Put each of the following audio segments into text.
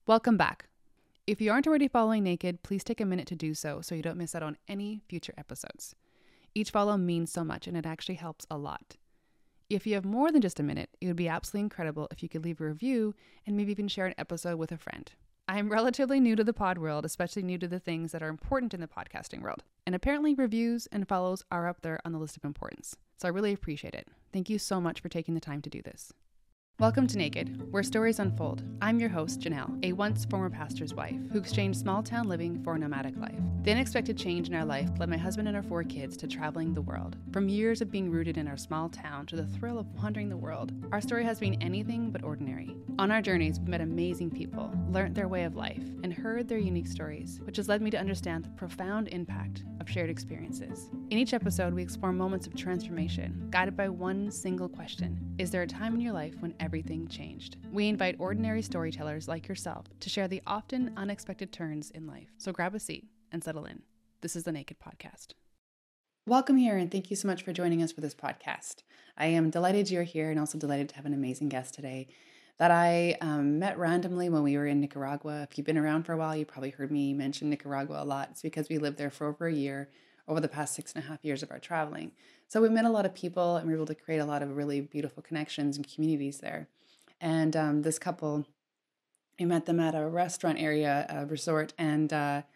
Welcome back. If you aren't already following Naked, please take a minute to do so you don't miss out on any future episodes. Each follow means so much and it actually helps a lot. If you have more than just a minute, it would be absolutely incredible if you could leave a review and maybe even share an episode with a friend. I am relatively new to the pod world, especially new to the things that are important in the podcasting world. And apparently reviews and follows are up there on the list of importance. So I really appreciate it. Thank you so much for taking the time to do this. Welcome to Naked, where stories unfold. I'm your host, Janelle, a once former pastor's wife who exchanged small-town living for a nomadic life. The unexpected change in our life led my husband and our 4 kids to traveling the world. From years of being rooted in our small town to the thrill of wandering the world, our story has been anything but ordinary. On our journeys, we've met amazing people, learned their way of life, and heard their unique stories, which has led me to understand the profound impact of shared experiences. In each episode, we explore moments of transformation, guided by one single question: is there a time in your life when everything changed? We invite ordinary storytellers like yourself to share the often unexpected turns in life. So grab a seat and settle in. This is the Naked Podcast. Welcome here, and thank you so much for joining us for this podcast. I am delighted you're here and also delighted to have an amazing guest today that I met randomly when we were in Nicaragua. If you've been around for a while, you probably heard me mention Nicaragua a lot. It's because we lived there for over a year over the past 6.5 years of our traveling. So we met a lot of people and we were able to create a lot of really beautiful connections and communities there. And this couple, we met them at a restaurant area, a resort, and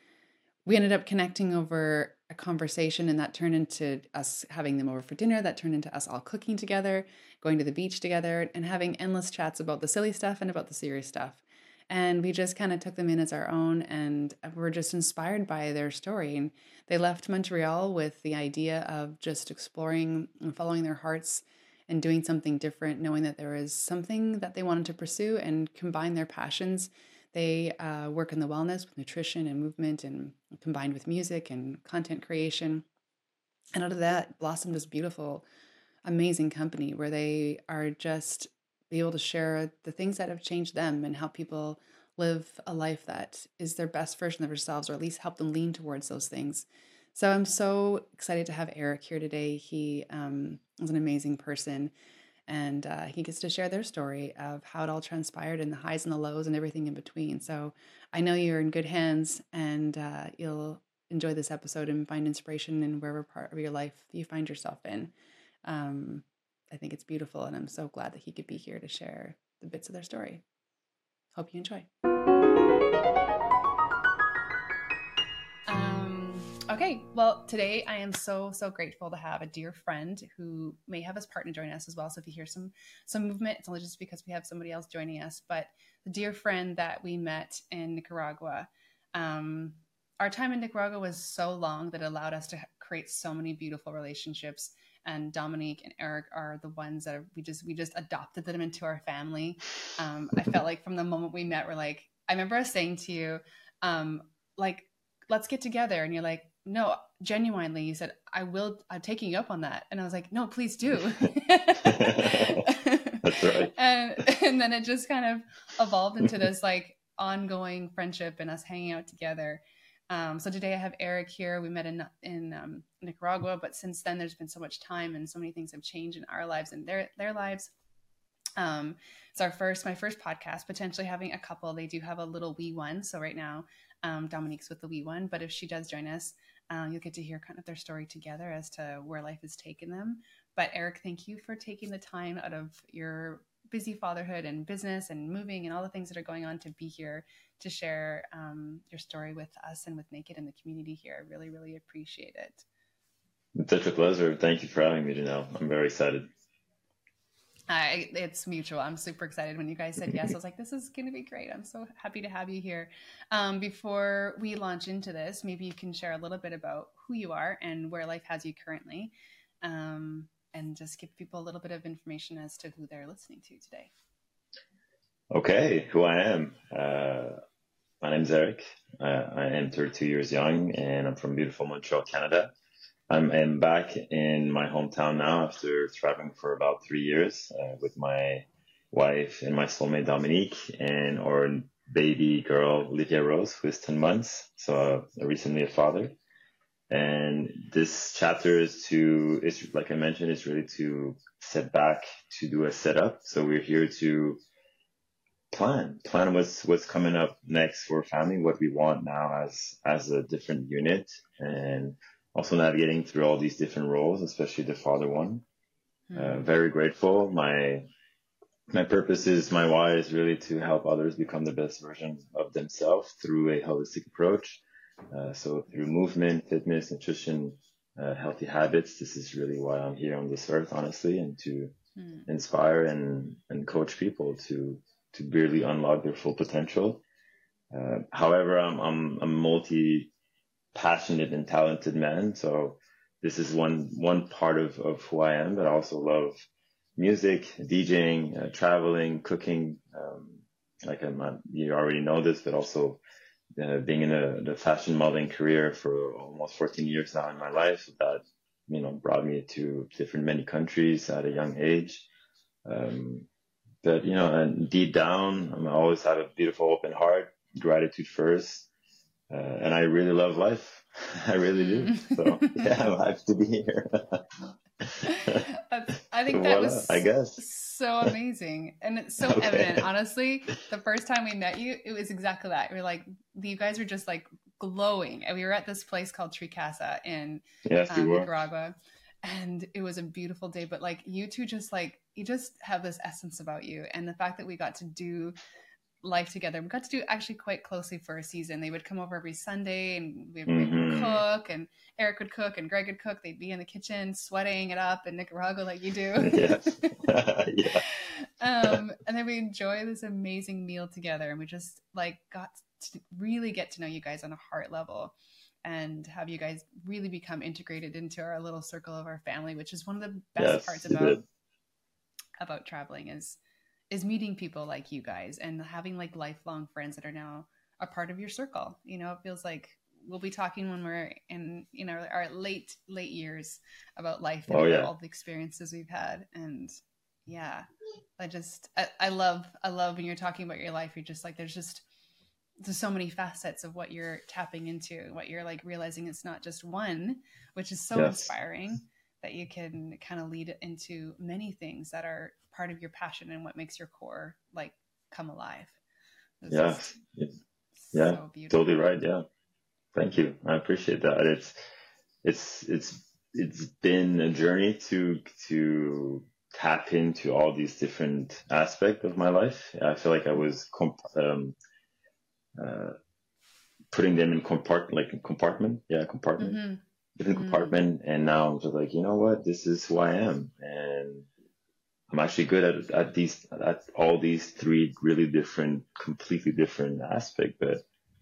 we ended up connecting over a conversation, and that turned into us having them over for dinner. That turned into us all cooking together, going to the beach together, and having endless chats about the silly stuff and about the serious stuff. And we just kind of took them in as our own, and were just inspired by their story. And they left Montreal with the idea of just exploring and following their hearts and doing something different, knowing that there is something that they wanted to pursue and combine their passions. They work in the wellness with nutrition and movement, and combined with music and content creation. And out of that blossomed this beautiful, amazing company where they are just be able to share the things that have changed them and help people live a life that is their best version of themselves, or at least help them lean towards those things. So I'm so excited to have Eric here today. He is an amazing person, and he gets to share their story of how it all transpired and the highs and the lows and everything in between. So I know you're in good hands, and you'll enjoy this episode and find inspiration in wherever part of your life you find yourself in. I think it's beautiful, and I'm so glad that he could be here to share the bits of their story. Hope you enjoy. Okay, well, today I am so grateful to have a dear friend who may have his partner join us as well. So if you hear some movement, it's only just because we have somebody else joining us. But the dear friend that we met in Nicaragua, our time in Nicaragua was so long that it allowed us to create so many beautiful relationships. And Dominique and Eric are the ones that we just adopted them into our family. I felt like from the moment we met, we're like, I remember us saying to you, like, let's get together. And you're like, no, genuinely, you said, I'm taking you up on that. And I was like, no, please do. That's right. And then it just kind of evolved into this like ongoing friendship and us hanging out together. So today I have Eric here. We met in Nicaragua, but since then there's been so much time and so many things have changed in our lives and their lives. It's my first podcast, potentially having a couple. They do have a little wee one. So right now, Dominique's with the wee one, but if she does join us, you'll get to hear kind of their story together as to where life has taken them. But Eric, thank you for taking the time out of your busy fatherhood and business and moving and all the things that are going on to be here to share your story with us and with Naked and the community here. I really, really appreciate it. It's such a pleasure. Thank you for having me, Janelle. I'm very excited. It's mutual. I'm super excited when you guys said yes. I was like, this is going to be great. I'm so happy to have you here. Before we launch into this, maybe you can share a little bit about who you are and where life has you currently, and just give people a little bit of information as to who they're listening to today. Okay, who I am. My name's Eric. I am 32 years young, and I'm from beautiful Montreal, Canada. I'm back in my hometown now after traveling for about 3 years with my wife and my soulmate Dominique and our baby girl Lydia Rose, who is 10 months. So recently a father. And this chapter is like I mentioned, is really to set back to do a setup. So we're here to Plan what's coming up next for family, what we want now as a different unit, and also navigating through all these different roles, especially the father one. Hmm. Very grateful. My purpose is, my why is really to help others become the best version of themselves through a holistic approach. So through movement, fitness, nutrition, healthy habits. This is really why I'm here on this earth, honestly, and to Hmm. inspire and coach people to really unlock their full potential. However, I'm multi passionate and talented man, so this is one part of who I am. But I also love music, DJing, traveling, cooking. Like you already know this, but also being in the fashion modeling career for almost 14 years now in my life, that brought me to different many countries at a young age. Um, but and deep down, I always have a beautiful open heart, gratitude first, and I really love life. I really do. Hmm. So yeah, I'm happy to be here. I So think that voila, I was guess. so amazing. And it's so evident. Okay. Honestly, the first time we met you, it was exactly that. We were like, you guys were just like glowing. And we were at this place called Tricasa in Yes, you were. Nicaragua. And it was a beautiful day. But like, you two just like, you just have this essence about you. And the fact that we got to do life together. We got to do actually quite closely for a season. They would come over every Sunday and we would Hmm. cook, and Eric would cook and Greg would cook. They'd be in the kitchen sweating it up in Nicaragua like you do. Yes. Yeah. And then we enjoy this amazing meal together, and we just like got to really get to know you guys on a heart level and have you guys really become integrated into our little circle of our family, which is one of the best parts Yes, you did. about traveling is meeting people like you guys and having like lifelong friends that are now a part of your circle. You know, it feels like we'll be talking when we're in, you know, our late years about life and Oh about yeah. all the experiences we've had. And yeah, I love when you're talking about your life. You're just like, there's so many facets of what you're tapping into, what you're like realizing it's not just one, which is so Yes. inspiring that you can kind of lead into many things that are part of your passion and what makes your core like come alive. It's just Yes. Yeah. so Totally beautiful. right. Yeah. Thank you. I appreciate that. It's been a journey to tap into all these different aspects of my life. I feel like I was uh, putting them in compartment, yeah, compartment, Mm-hmm. different Mm. compartment, and now I'm just like, you know what, this is who I am, and I'm actually good at all these three really different, completely different aspects, but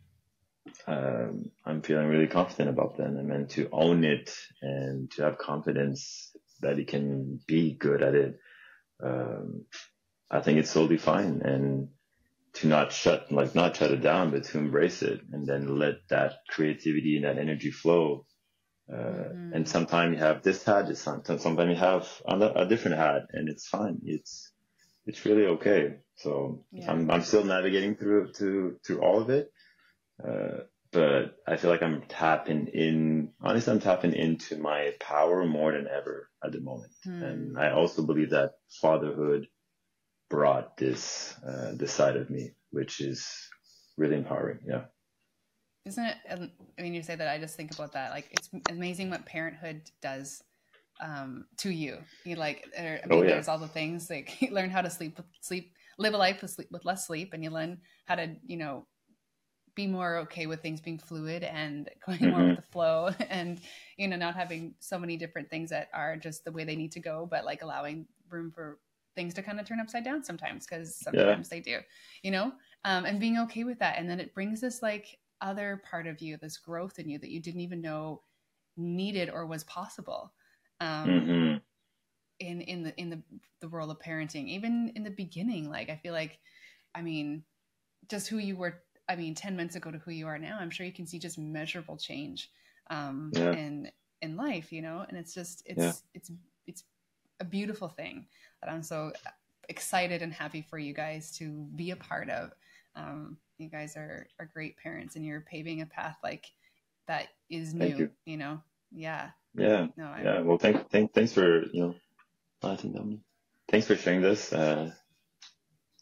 I'm feeling really confident about them, and then to own it and to have confidence that you can be good at it. Um, I think it's totally fine, and to not shut it down, but to embrace it, and then let that creativity and that energy flow. And Mm-hmm. sometimes you have this hat, sometimes you have a different hat, and it's fine. It's really okay. So Yeah. I'm still navigating through all of it. Uh, but I feel like I'm tapping into my power more than ever at the moment. And Hmm. I also believe that fatherhood brought this side of me, which is really empowering. Yeah. Isn't it? I mean, you say that. I just think about that. Like, it's amazing what parenthood does to you. You like, I Oh mean, yeah. there's all the things like you learn how to live a life with less sleep, and you learn how to, be more okay with things being fluid and going more with Hmm. the flow, and not having so many different things that are just the way they need to go, but like allowing room for things to kind of turn upside down sometimes, because Yeah. sometimes they do, you know and being okay with that. And then it brings this like other part of you, this growth in you that you didn't even know needed or was possible, um Hmm. in the world of parenting, even in the beginning. Like, I feel like, I mean, just who you were, I mean, 10 months ago to who you are now, I'm sure you can see just measurable change Yeah. in life, and it's just Yeah. it's a beautiful thing that I'm so excited and happy for you guys to be a part of. You guys are great parents, and you're paving a path like that is Thank new, you. yeah. Yeah. No, Yeah. I'm Well, thanks for I think thanks for sharing this.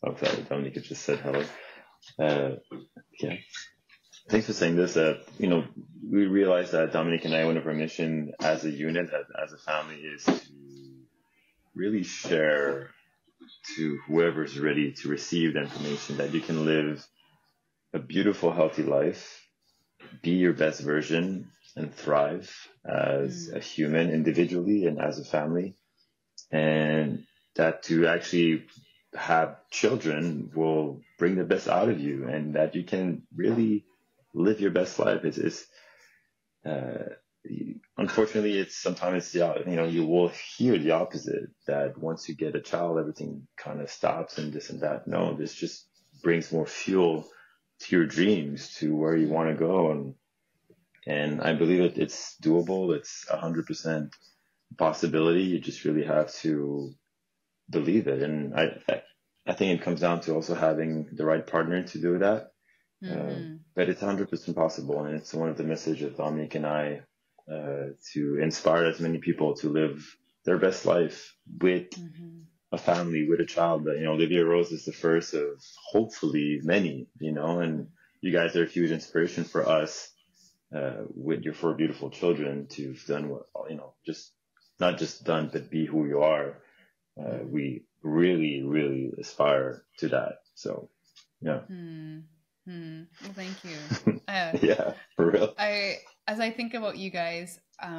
Oh, sorry, Dominica just said hello. Uh, yeah. Thanks for saying this. We realized that Dominic and I, one of our mission as a unit, as a family, is to really share to whoever's ready to receive the information that you can live a beautiful, healthy life, be your best version, and thrive as a human individually and as a family. And that to actually have children will bring the best out of you, and that you can really live your best life. Uh, Unfortunately, it's sometimes, you will hear the opposite, that once you get a child, everything kind of stops and this and that. No, this just brings more fuel to your dreams, to where you want to go. And I believe it's doable. It's 100% possibility. You just really have to believe it. And I think it comes down to also having the right partner to do that. But it's 100% possible. And it's one of the messages of Dominic and I, to inspire as many people to live their best life with a family, with a child. That, Olivia Rose is the first of hopefully many, and you guys are a huge inspiration for us, with your 4 beautiful children, to have done what, just not just done, but be who you are. We really, really aspire to that. So, yeah. Well, thank you. Yeah, for real. As I think about you guys,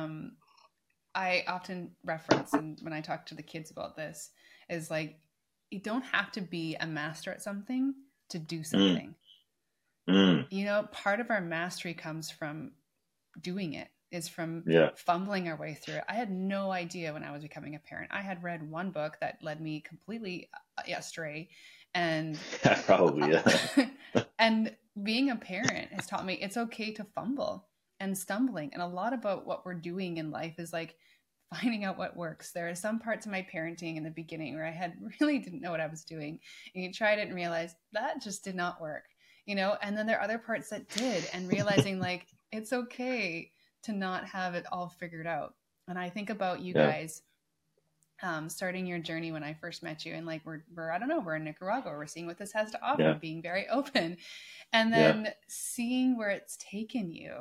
I often reference, and when I talk to the kids about this, is like, you don't have to be a master at something to do something. Part of our mastery comes from doing it, is from fumbling our way through it. I had no idea when I was becoming a parent. I had read one book that led me completely astray, and probably, and being a parent has taught me it's okay to fumble and stumbling. And a lot about what we're doing in life is like finding out what works. There are some parts of my parenting in the beginning where I really didn't know what I was doing, and you tried it and realized that just did not work, and then there are other parts that did, and realizing like it's okay to not have it all figured out. And I think about you guys starting your journey when I first met you, and like we're I don't know, we're in Nicaragua, we're seeing what this has to offer, being very open, and then seeing where it's taken you,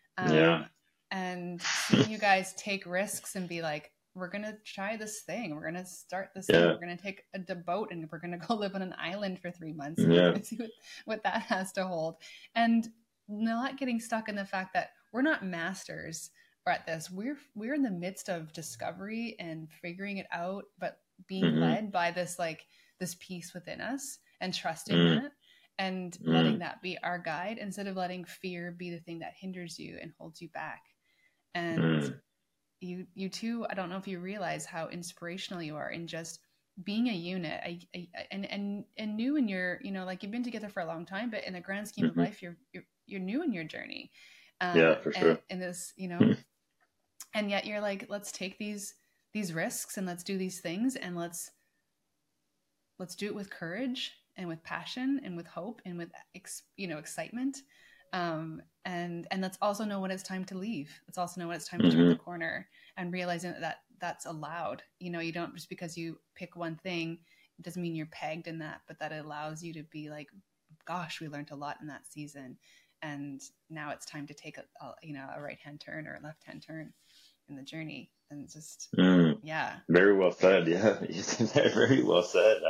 and seeing you guys take risks and be like, we're gonna try this thing, we're gonna start this thing, we're gonna take a boat and we're gonna go live on an island for 3 months, and we're gonna see what that has to hold, and not getting stuck in the fact that we're not masters at this. We're in the midst of discovery and figuring it out, but being led by this peace within us, and trusting that, and letting that be our guide, instead of letting fear be the thing that hinders you and holds you back. And you two, I don't know if you realize how inspirational you are in just being a unit, and new in your, like, you've been together for a long time, but in the grand scheme of life, you're new in your journey. For sure. And this, and yet you're like, let's take these risks, and let's do these things, and let's do it with courage and with passion and with hope and with excitement, and let's also know when it's time to leave. Let's also know when it's time to turn the corner, and realizing that that's allowed. You don't, just because you pick one thing, it doesn't mean you're pegged in that, but that it allows you to be like, gosh, we learned a lot in that season, and now it's time to take a right-hand turn or a left-hand turn in the journey. And just very well said. Very well said.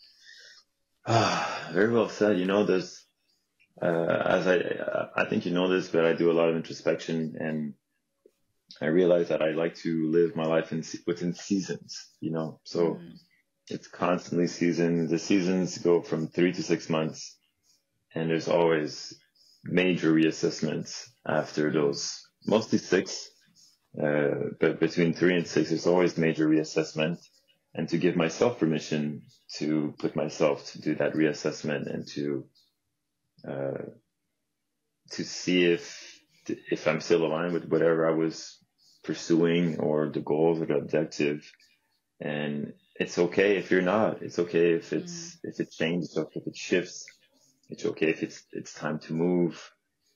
Very well said. There's as I think this, but I do a lot of introspection, and I realize that I like to live my life within seasons. So it's constantly seasons. The seasons go from 3 to 6 months, and there's always major reassessments after those, mostly 6, but between 3 and 6, there's always major reassessment, and to give myself permission to put myself to do that reassessment, and to see if I'm still aligned with whatever I was pursuing, or the goals or the objective. And it's okay if you're not. It's okay if if it changes, or if it shifts. It's okay if it's time to move.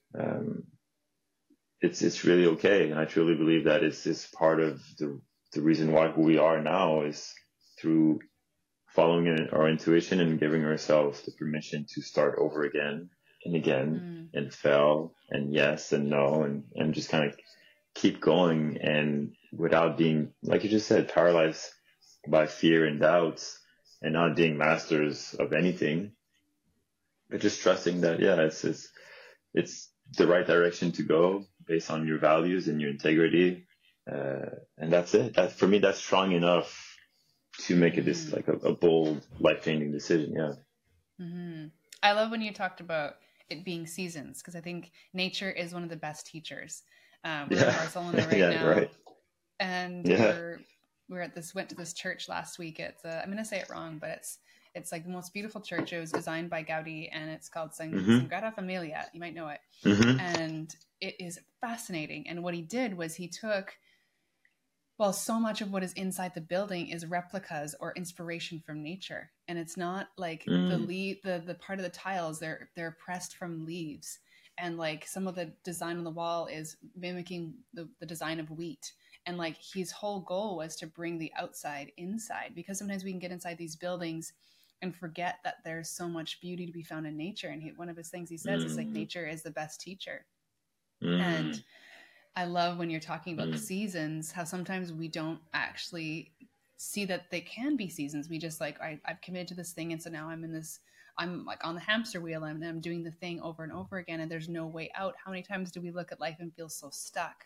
It's really okay, and I truly believe that it's part of the reason why who we are now is through following our intuition and giving ourselves the permission to start over again and again and fail and yes and no and just kind of keep going, and without being, like you just said, paralyzed by fear and doubts, and not being masters of anything, but just trusting that, yeah, it's the right direction to go based on your values and your integrity. And that's it. That, for me, that's strong enough to make it this like a bold, life-changing decision. Yeah. Mm-hmm. I love when you talked about it being seasons, because I think nature is one of the best teachers. We're in Barcelona right now, right. And went to this church last week. It's I'm going to say it wrong, but it's like the most beautiful church. It was designed by Gaudi, and it's called Sagrada Familia. You might know it. And it is fascinating. And what he did was he took, well, so much of what is inside the building is replicas or inspiration from nature. And it's not like the part of the tiles, they're pressed from leaves. And like some of the design on the wall is mimicking the design of wheat. And like his whole goal was to bring the outside inside, because sometimes we can get inside these buildings and forget that there's so much beauty to be found in nature. And one of his things he says is like, nature is the best teacher. And I love when you're talking about the seasons, how sometimes we don't actually see that they can be seasons. We just like, I've committed to this thing. And so now I'm like on the hamster wheel, and I'm doing the thing over and over again, and there's no way out. How many times do we look at life and feel so stuck,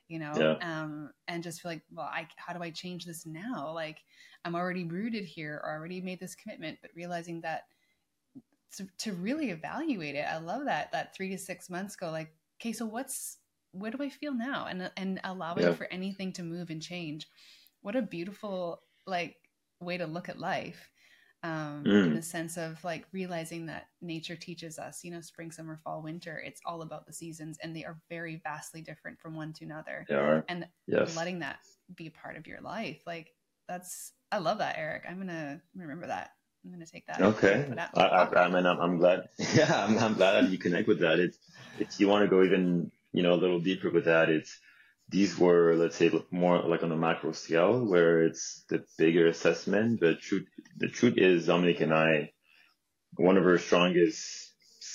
and just feel like, well, how do I change this now? Like, I'm already rooted here, or already made this commitment, but realizing that to really evaluate it. I love that 3 to 6 months go like, okay, so where do I feel now? And allowing for anything to move and change. What a beautiful like way to look at life. In the sense of like realizing that nature teaches us, spring, summer, fall, winter, it's all about the seasons, and they are very vastly different from one to another. They are. And letting that be a part of your life. Like I love that, Eric. I'm going to remember that. I'm going to take that. Okay. I'm glad. Yeah. I'm glad that you connect with that. It's you want to go even, a little deeper with that. These were, let's say, more like on a macro scale, where it's the bigger assessment. But the truth is, Dominique and I, one of our strongest,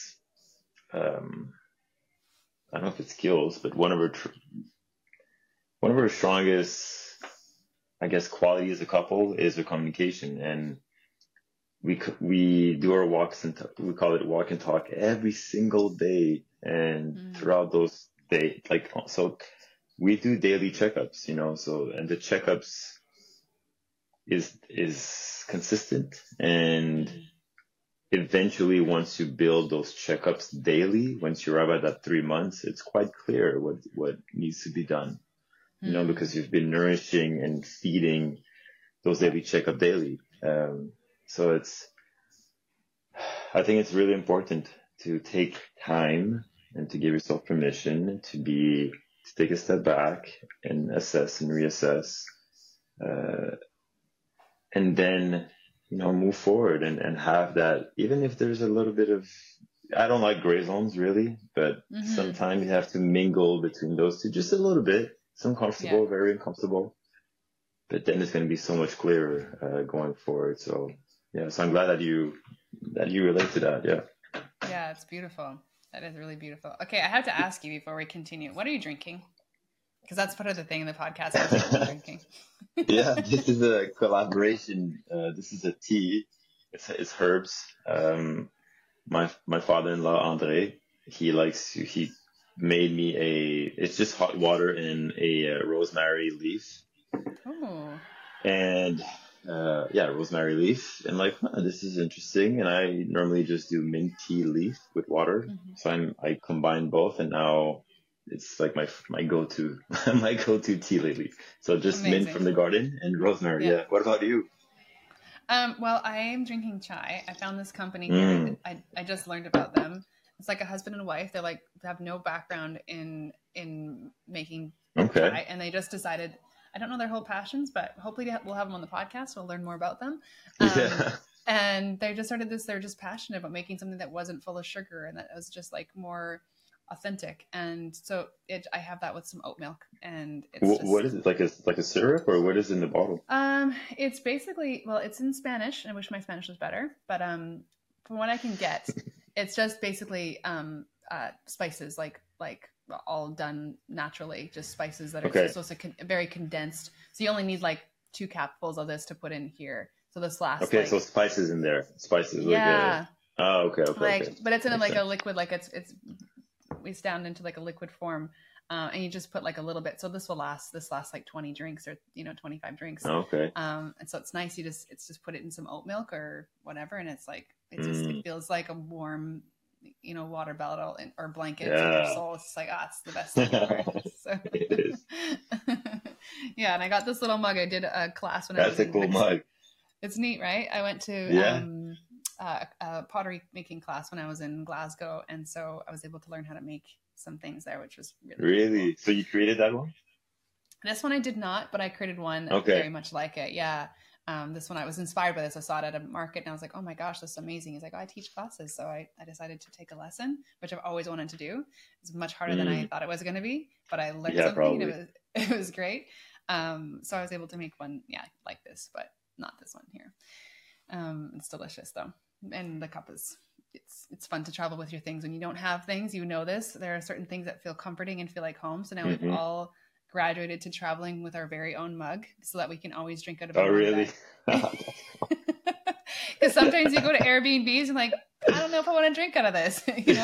I don't know if it's skills, but one of our strongest, I guess, quality as a couple is our communication. And we do our walks, and we call it walk and talk, every single day. And throughout those days, so we do daily checkups, and the checkups is consistent. And eventually, once you build those checkups daily, once you arrive at that 3 months, it's quite clear what needs to be done, because you've been nourishing and feeding those daily checkup daily. So I think it's really important to take time and to give yourself permission to take a step back and assess and reassess, and then, move forward and have that, even if there's a little bit of, I don't like gray zones really, but sometimes you have to mingle between those two just a little bit. It's uncomfortable, very uncomfortable, but then it's going to be so much clearer going forward. So so I'm glad that you relate to that. Yeah, it's beautiful. That is really beautiful. Okay, I have to ask you before we continue, what are you drinking? Because that's part of the thing in the podcast. What are you drinking? Yeah, this is a collaboration. This is a tea. It's herbs. My father-in-law, André, he made me it's just hot water and a rosemary leaf. Oh. And rosemary leaf, and this is interesting. And I normally just do mint tea leaf with water, so I combine both, and now it's like my go-to tea lately. So just mint from the garden and rosemary. Yeah. What about you? Well, I am drinking chai. I found this company here. I just learned about them. It's like a husband and wife. They're like, they have no background in making chai, and they just decided. I don't know their whole passions, but hopefully we'll have them on the podcast. We'll learn more about them. And they just started this. They're just passionate about making something that wasn't full of sugar, and that was just like more authentic. And so I have that with some oat milk, and it's What is it, like a syrup, or what is in the bottle? it's basically, well, it's in Spanish. I wish my Spanish was better, but from what I can get, it's just basically spices, like all done naturally, just spices that are Okay. very condensed. So you only need like 2 capfuls of this to put in here. So this lasts. Okay, so spices in there, spices. Yeah. Oh, okay, Okay. But it's in Makes like sense. a liquid, like it's down into like a liquid form. And you just put like a little bit. So this lasts like 20 drinks or 25 drinks. Okay. And so it's nice. It's just put it in some oat milk or whatever, and it's like it feels like a warm, water bottle or blanket for your soul. It's like, it's the best thing ever. So. It is. Yeah, and I got this little mug. I did a class when I was That's a cool mug. It's neat, right? I went to a pottery making class when I was in Glasgow, and so I was able to learn how to make some things there, which was really cool. So you created that one? This one I did not, but I created one very much like it. Yeah. This one I was inspired by this. I saw it at a market and I was like, oh my gosh, this is amazing. He's like, I teach classes. So I decided to take a lesson, which I've always wanted to do. It's much harder than I thought it was going to be, but I learned something. Probably. And it was great. So I was able to make one, like this, but not this one here. It's delicious though. And the cup it's fun to travel with your things. When you don't have things, this, there are certain things that feel comforting and feel like home. So now we've all graduated to traveling with our very own mug so that we can always drink out of Oh, really? Because sometimes you go to Airbnbs and like, I don't know if I want to drink out of this,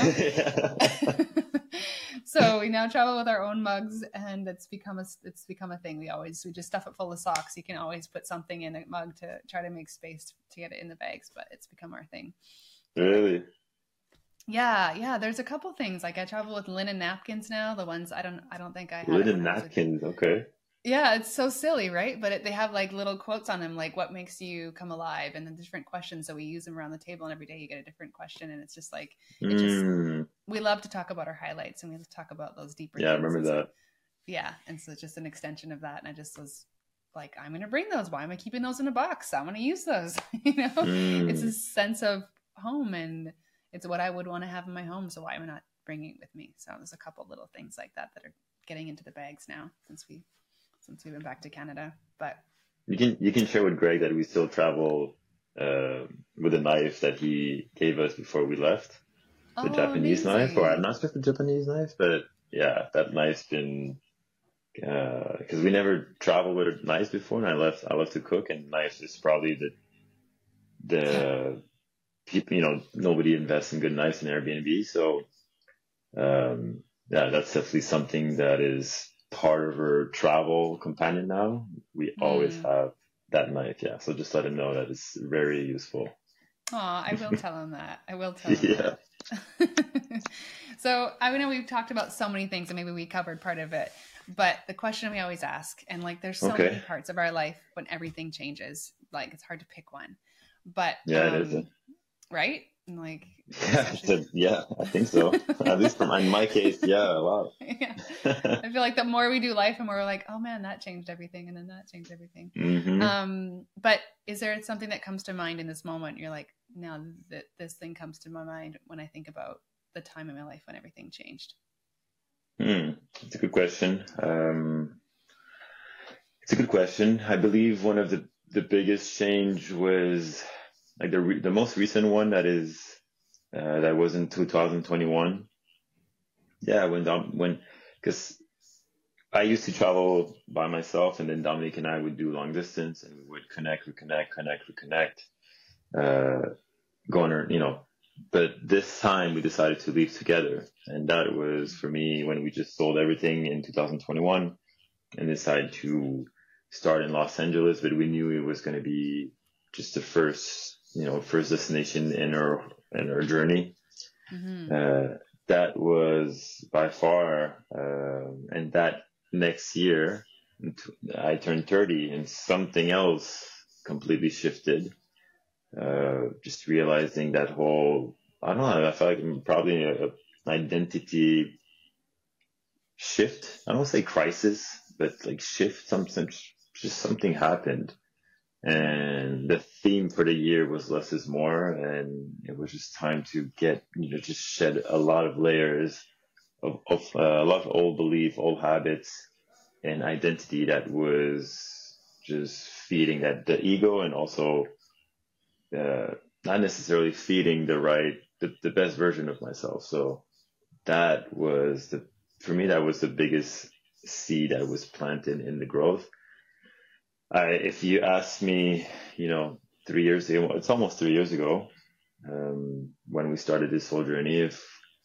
So we now travel with our own mugs, and it's become a thing. We just stuff it full of socks. You can always put something in a mug to try to make space to get it in the bags, but it's become our thing. Really? Yeah. There's a couple things. Like I travel with linen napkins now. The ones I don't think I had. Linen napkins, okay. Yeah, it's so silly, right? But they have like little quotes on them, like what makes you come alive, and then different questions. So we use them around the table, and every day you get a different question, and it's just like we love to talk about our highlights, and we talk about those deeper. Yeah, I remember that. Yeah, and so it's just an extension of that, and I just was like, I'm going to bring those. Why am I keeping those in a box? I want to use those. It's a sense of home, and it's what I would want to have in my home. So why am I not bringing it with me? So there's a couple little things like that are getting into the bags now since we went back to Canada. But you can share with Greg that we still travel with a knife that he gave us before we left, the Japanese knife, or I'm not sure if the Japanese knife, but yeah, that knife's been because we never traveled with knives before, and I love to cook, and knives is probably the people, nobody invests in good knives in Airbnb, so that's definitely something that is part of our travel companion now. We always have that knife, so just let him know that it's very useful. I will tell him that. That. So I know we've talked about so many things, and maybe we covered part of it, but the question we always ask, and like there's so many parts of our life when everything changes, like it's hard to pick one, but it is, right? And like I think so. At least in my case, wow. I feel like the more we do life, the more we're like, oh man, that changed everything, and then that changed everything. But is there something that comes to mind in this moment? You're like, now that this thing comes to my mind when I think about the time in my life when everything changed. It's a good question. I believe one of the biggest change was like the most recent one that was in 2021. Yeah, because I used to travel by myself, and then Dominique and I would do long distance, and we would reconnect, going, but this time we decided to leave together. And that was for me when we just sold everything in 2021 and decided to start in Los Angeles, but we knew it was going to be just the first destination in our journey. That was by far, and that next year I turned 30 and something else completely shifted. Just realizing that whole, I don't know, I feel like I'm probably an identity shift. I don't want to say crisis, but like shift, something happened. And the theme for the year was less is more, and it was just time to just shed a lot of layers a lot of old belief, old habits, and identity that was just feeding that the ego, and also not necessarily feeding the best version of myself. So that was for me, that was the biggest seed that was planted in the growth. If you ask me, 3 years ago, it's almost 3 years ago, when we started this whole journey, if,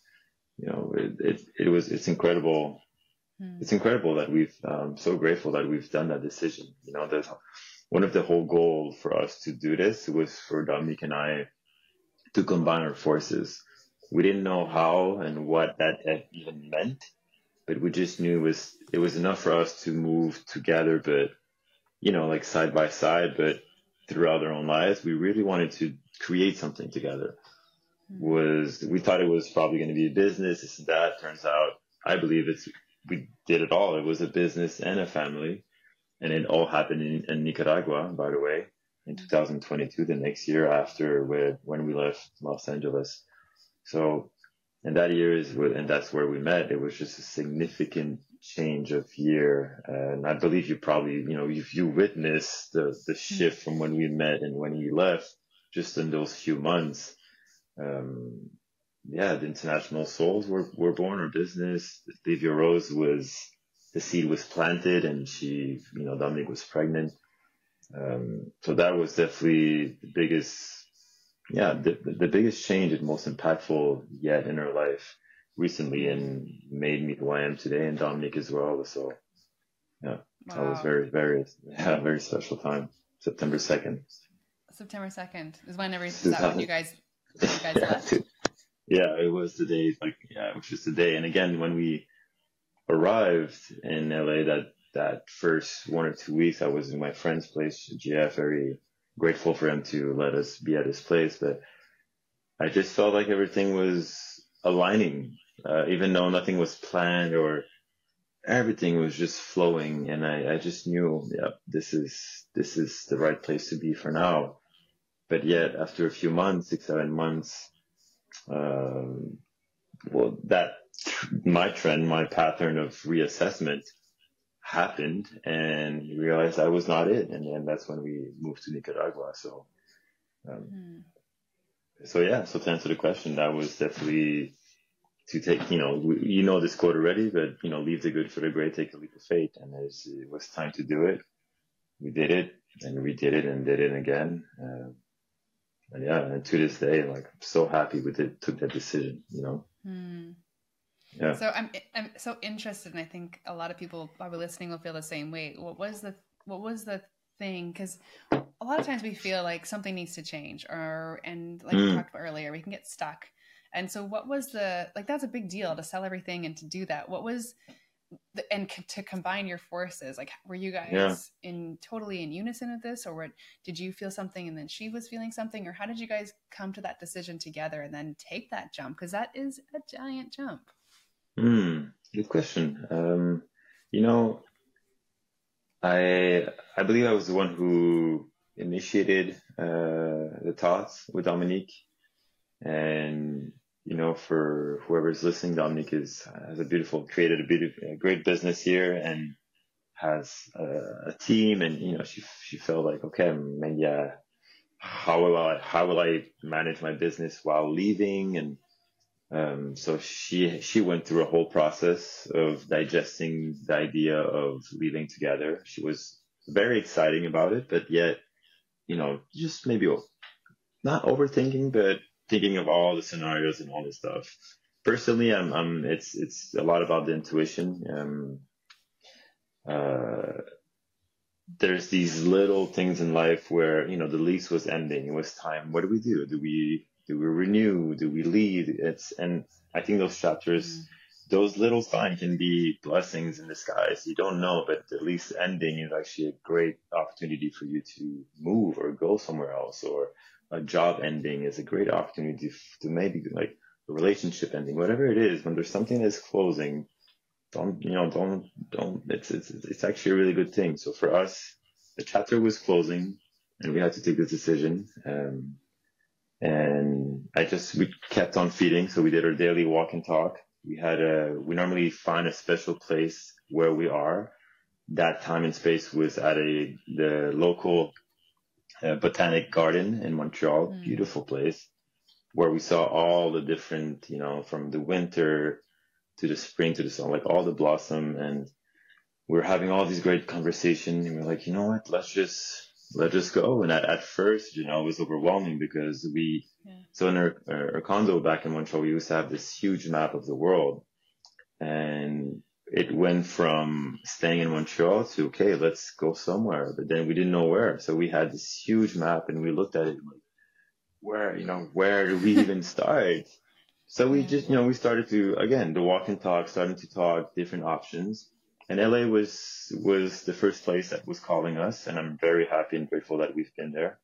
it's incredible. It's incredible that so grateful that we've done that decision. There's one of the whole goal for us to do this was for Dominique and I to combine our forces. We didn't know how and what that even meant, but we just knew it was enough for us to move together, but like side by side, but throughout our own lives, we really wanted to create something together. We thought it was probably going to be a business, this and that. Turns out, I believe we did it all. It was a business and a family, and it all happened in Nicaragua, by the way, in 2022, the next year after when we left Los Angeles. So, and that year and that's where we met. It was just a significant change of year. And I believe you probably, if you witnessed the shift from when we met and when he left, just in those few months, the International Souls were born, our business. Livia Rose the seed was planted, and Dominique was pregnant. So that was definitely the biggest change and most impactful yet in her life recently, and made me who I am today, and Dominique as well. So yeah, wow. That was very, very, very special time. September 2nd. September 2nd is when you guys left? Yeah, it was the day, it was just the day. And again, when we arrived in LA, that first 1 or 2 weeks, I was in my friend's place, GF, very grateful for him to let us be at his place. But I just felt like everything was aligning, even though nothing was planned, or everything was just flowing. And I just knew, this is the right place to be for now. But yet, after a few months, 6, 7 months, my pattern of reassessment happened, and realized I was not it. And then that's when we moved to Nicaragua. So, so to answer the question, that was definitely to take, this quote already, but, leave the good for the great, take a leap of faith. And it was time to do it. We did it, and we did it, and did it again. And to this day, I'm so happy we took that decision, Yeah. So I'm so interested, and I think a lot of people probably listening will feel the same way. What was the thing? Because a lot of times we feel like something needs to change, and we talked about earlier, we can get stuck. And so what was that's a big deal to sell everything and to do that. What was to combine your forces? Were you guys totally in unison with this, or did you feel something and then she was feeling something, or how did you guys come to that decision together and then take that jump? Because that is a giant jump. Good question. I believe I was the one who initiated the thoughts with Dominique, and for whoever's listening, Dominique created a great business here, and has a team, and she felt like, okay, maybe how will I manage my business while leaving? And so she went through a whole process of digesting the idea of leaving together. She was very exciting about it, but yet, just maybe not overthinking, but thinking of all the scenarios and all this stuff. Personally, it's a lot about the intuition. There's these little things in life where, the lease was ending. It was time. What do we do? Do we renew? Do we leave? And I think those chapters, those little signs can be blessings in disguise. You don't know, but the lease ending is actually a great opportunity for you to move or go somewhere else, or a job ending is a great opportunity to maybe a relationship ending, whatever it is. When there's something that's closing, it's actually a really good thing. So for us, the chapter was closing, and we had to take this decision. And we kept on feeding. So we did our daily walk and talk. We normally find a special place where we are. That time and space was at the local botanic garden in Montreal, beautiful place where we saw all the different, from the winter to the spring to the summer, like all the blossom. And we were having all these great conversations. And we were like, you know what, let's just go. And at first, it was overwhelming because so in our condo back in Montreal, we used to have this huge map of the world. And it went from staying in Montreal to, okay, let's go somewhere. But then we didn't know where. So we had this huge map and we looked at it like, where do we even start? So we just, we started to, again, the walk and talk, starting to talk different options. And LA was the first place that was calling us. And I'm very happy and grateful that we've been there.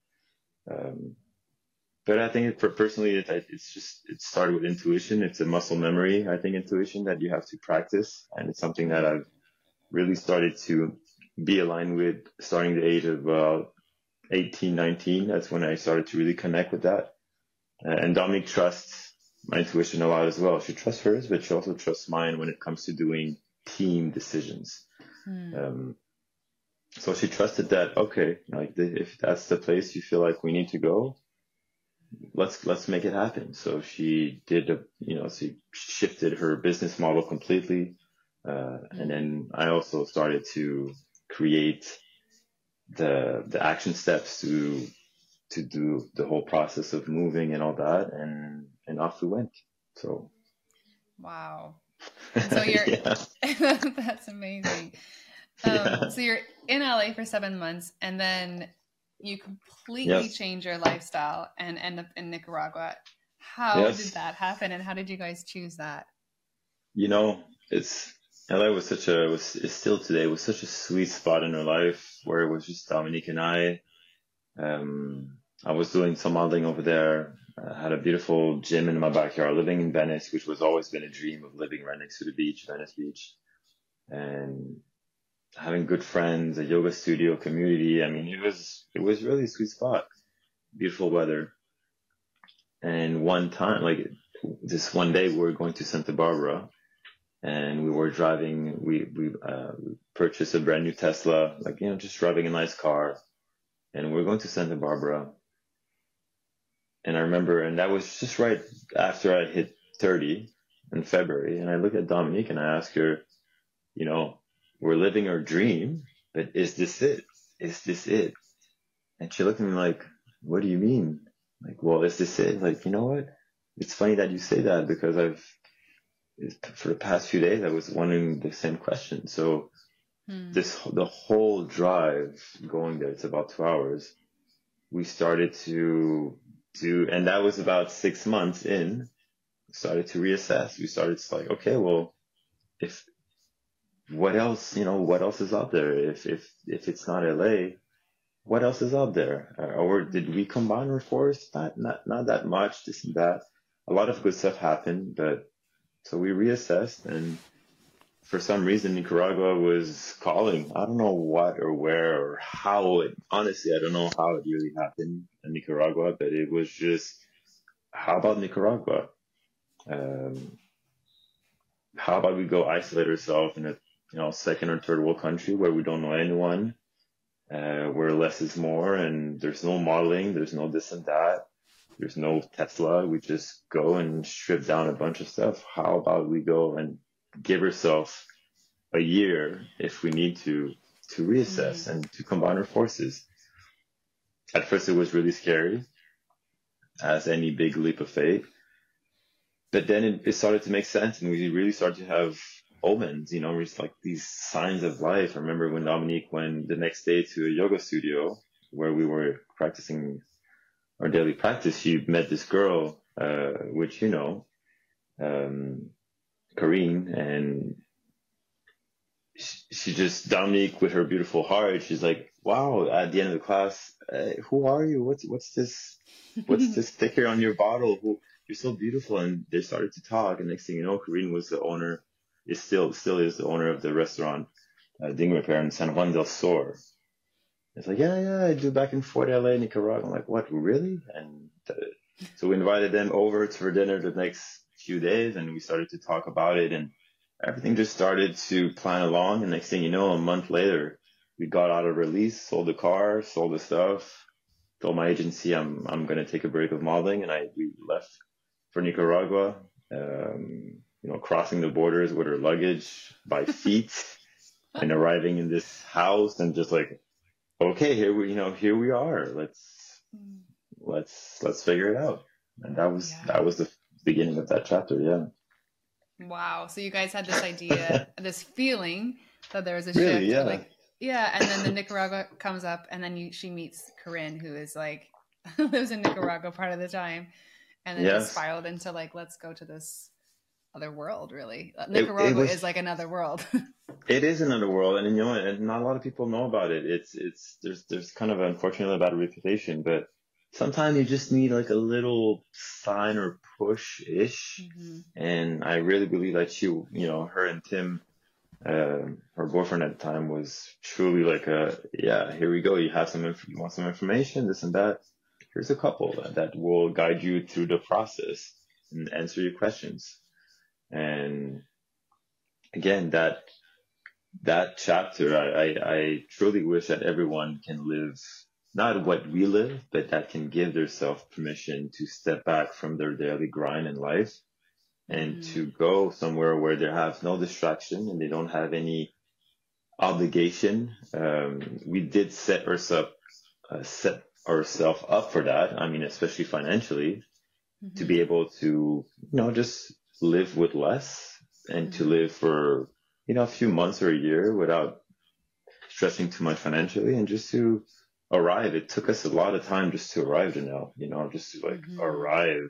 But I think personally, it started with intuition. It's a muscle memory, I think, intuition that you have to practice. And it's something that I've really started to be aligned with starting the age of 18, 19. That's when I started to really connect with that. And Dominique trusts my intuition a lot as well. She trusts hers, but she also trusts mine when it comes to doing team decisions. So she trusted that, okay, like if that's the place you feel like we need to go, let's make it happen. So she did, she shifted her business model completely. And then I also started to create the action steps to do the whole process of moving and all that. And off we went. So. Wow. So you're, that's amazing. So you're in LA for 7 months and then you completely change your lifestyle and end up in Nicaragua. How did that happen? And how did you guys choose that? LA is still today, was such a sweet spot in our life where it was just Dominique and I. I was doing some modeling over there. I had a beautiful gym in my backyard, living in Venice, which was always been a dream of living right next to the beach, Venice Beach. And having good friends, a yoga studio, community. I mean, it was really a sweet spot, beautiful weather. And one time, this one day, we were going to Santa Barbara, and we were driving. We purchased a brand new Tesla, just driving a nice car, and we were going to Santa Barbara. And I remember, and that was just right after I hit 30 in February. And I look at Dominique and I ask her, we're living our dream, but is this it? Is this it? And she looked at me like, what do you mean? Well, is this it? You know what? It's funny that you say that because for the past few days, I was wondering the same question. So the whole drive going there, it's about 2 hours. We started to do, and that was about 6 months in, started to reassess. We started to okay, well, what else is out there? If it's not LA, what else is out there? Or did we combine our force? Not that much, this and that. A lot of good stuff happened, but so we reassessed, and for some reason Nicaragua was calling. I don't know what or where or how. Honestly, I don't know how it really happened in Nicaragua, but it was just, how about Nicaragua? How about we go isolate ourselves in a second or third world country where we don't know anyone, where less is more, and there's no modeling, there's no this and that, there's no Tesla. We just go and strip down a bunch of stuff. How about we go and give ourselves a year if we need to reassess and to combine our forces? At first it was really scary, as any big leap of faith, but then it started to make sense, and we really started to have omens, it's these signs of life. I remember when Dominique went the next day to a yoga studio where we were practicing our daily practice. She met this girl, which Karine, and she just, Dominique with her beautiful heart, she's like, wow, at the end of the class, who are you? What's this? What's this sticker on your bottle? You're so beautiful. And they started to talk, and next thing you know, Karine was the owner, still is the owner of the restaurant, Ding Repair in San Juan del Sur. It's yeah, I do back and forth LA, Nicaragua. I'm like, what, really? And so we invited them over for dinner the next few days, and we started to talk about it, and everything just started to plan along. And next thing you know, a month later, we got out of release, sold the car, sold the stuff, told my agency I'm gonna take a break of modeling, and we left for Nicaragua. Crossing the borders with our luggage by feet and arriving in this house, and just like, okay, here we are. Let's figure it out. And that was the beginning of that chapter. Yeah. Wow. So you guys had this idea, this feeling that there was a Really, shift. yeah. Like, yeah. And then the Nicaragua comes up, and then she meets Corinne, who is like, lives in Nicaragua part of the time. And then it spiraled into like, let's go to this other world, really. Nicaragua is like another world. It is another world. And and not a lot of people know about it. There's kind of unfortunately a bad reputation, but sometimes you just need like a little sign or push-ish. Mm-hmm. And I really believe that her and Tim, her boyfriend at the time, was truly like here we go. You want some information, this and that. Here's a couple that will guide you through the process and answer your questions. And again, that chapter, I truly wish that everyone can live not what we live, but that can give themselves permission to step back from their daily grind in life and to go somewhere where they have no distraction and they don't have any obligation. We did set ourselves up for that. I mean, especially financially, to be able to, just live with less and to live for, a few months or a year without stressing too much financially, and just to arrive. It took us a lot of time just to arrive, just to arrive.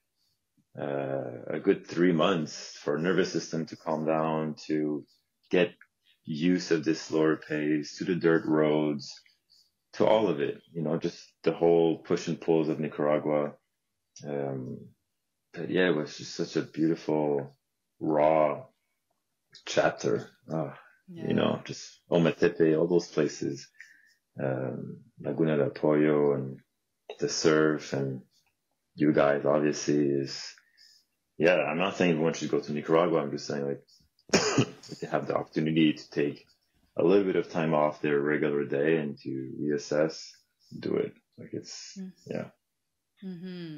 A good 3 months for our nervous system to calm down, to get use of this slower pace, to the dirt roads, to all of it, just the whole push and pulls of Nicaragua. But yeah, it was just such a beautiful, raw chapter. Just Ometepe, all those places, Laguna del Pollo, and the surf, and you guys obviously I'm not saying everyone should go to Nicaragua. I'm just saying if they have the opportunity to take a little bit of time off their regular day and to reassess, do it. Mm-hmm.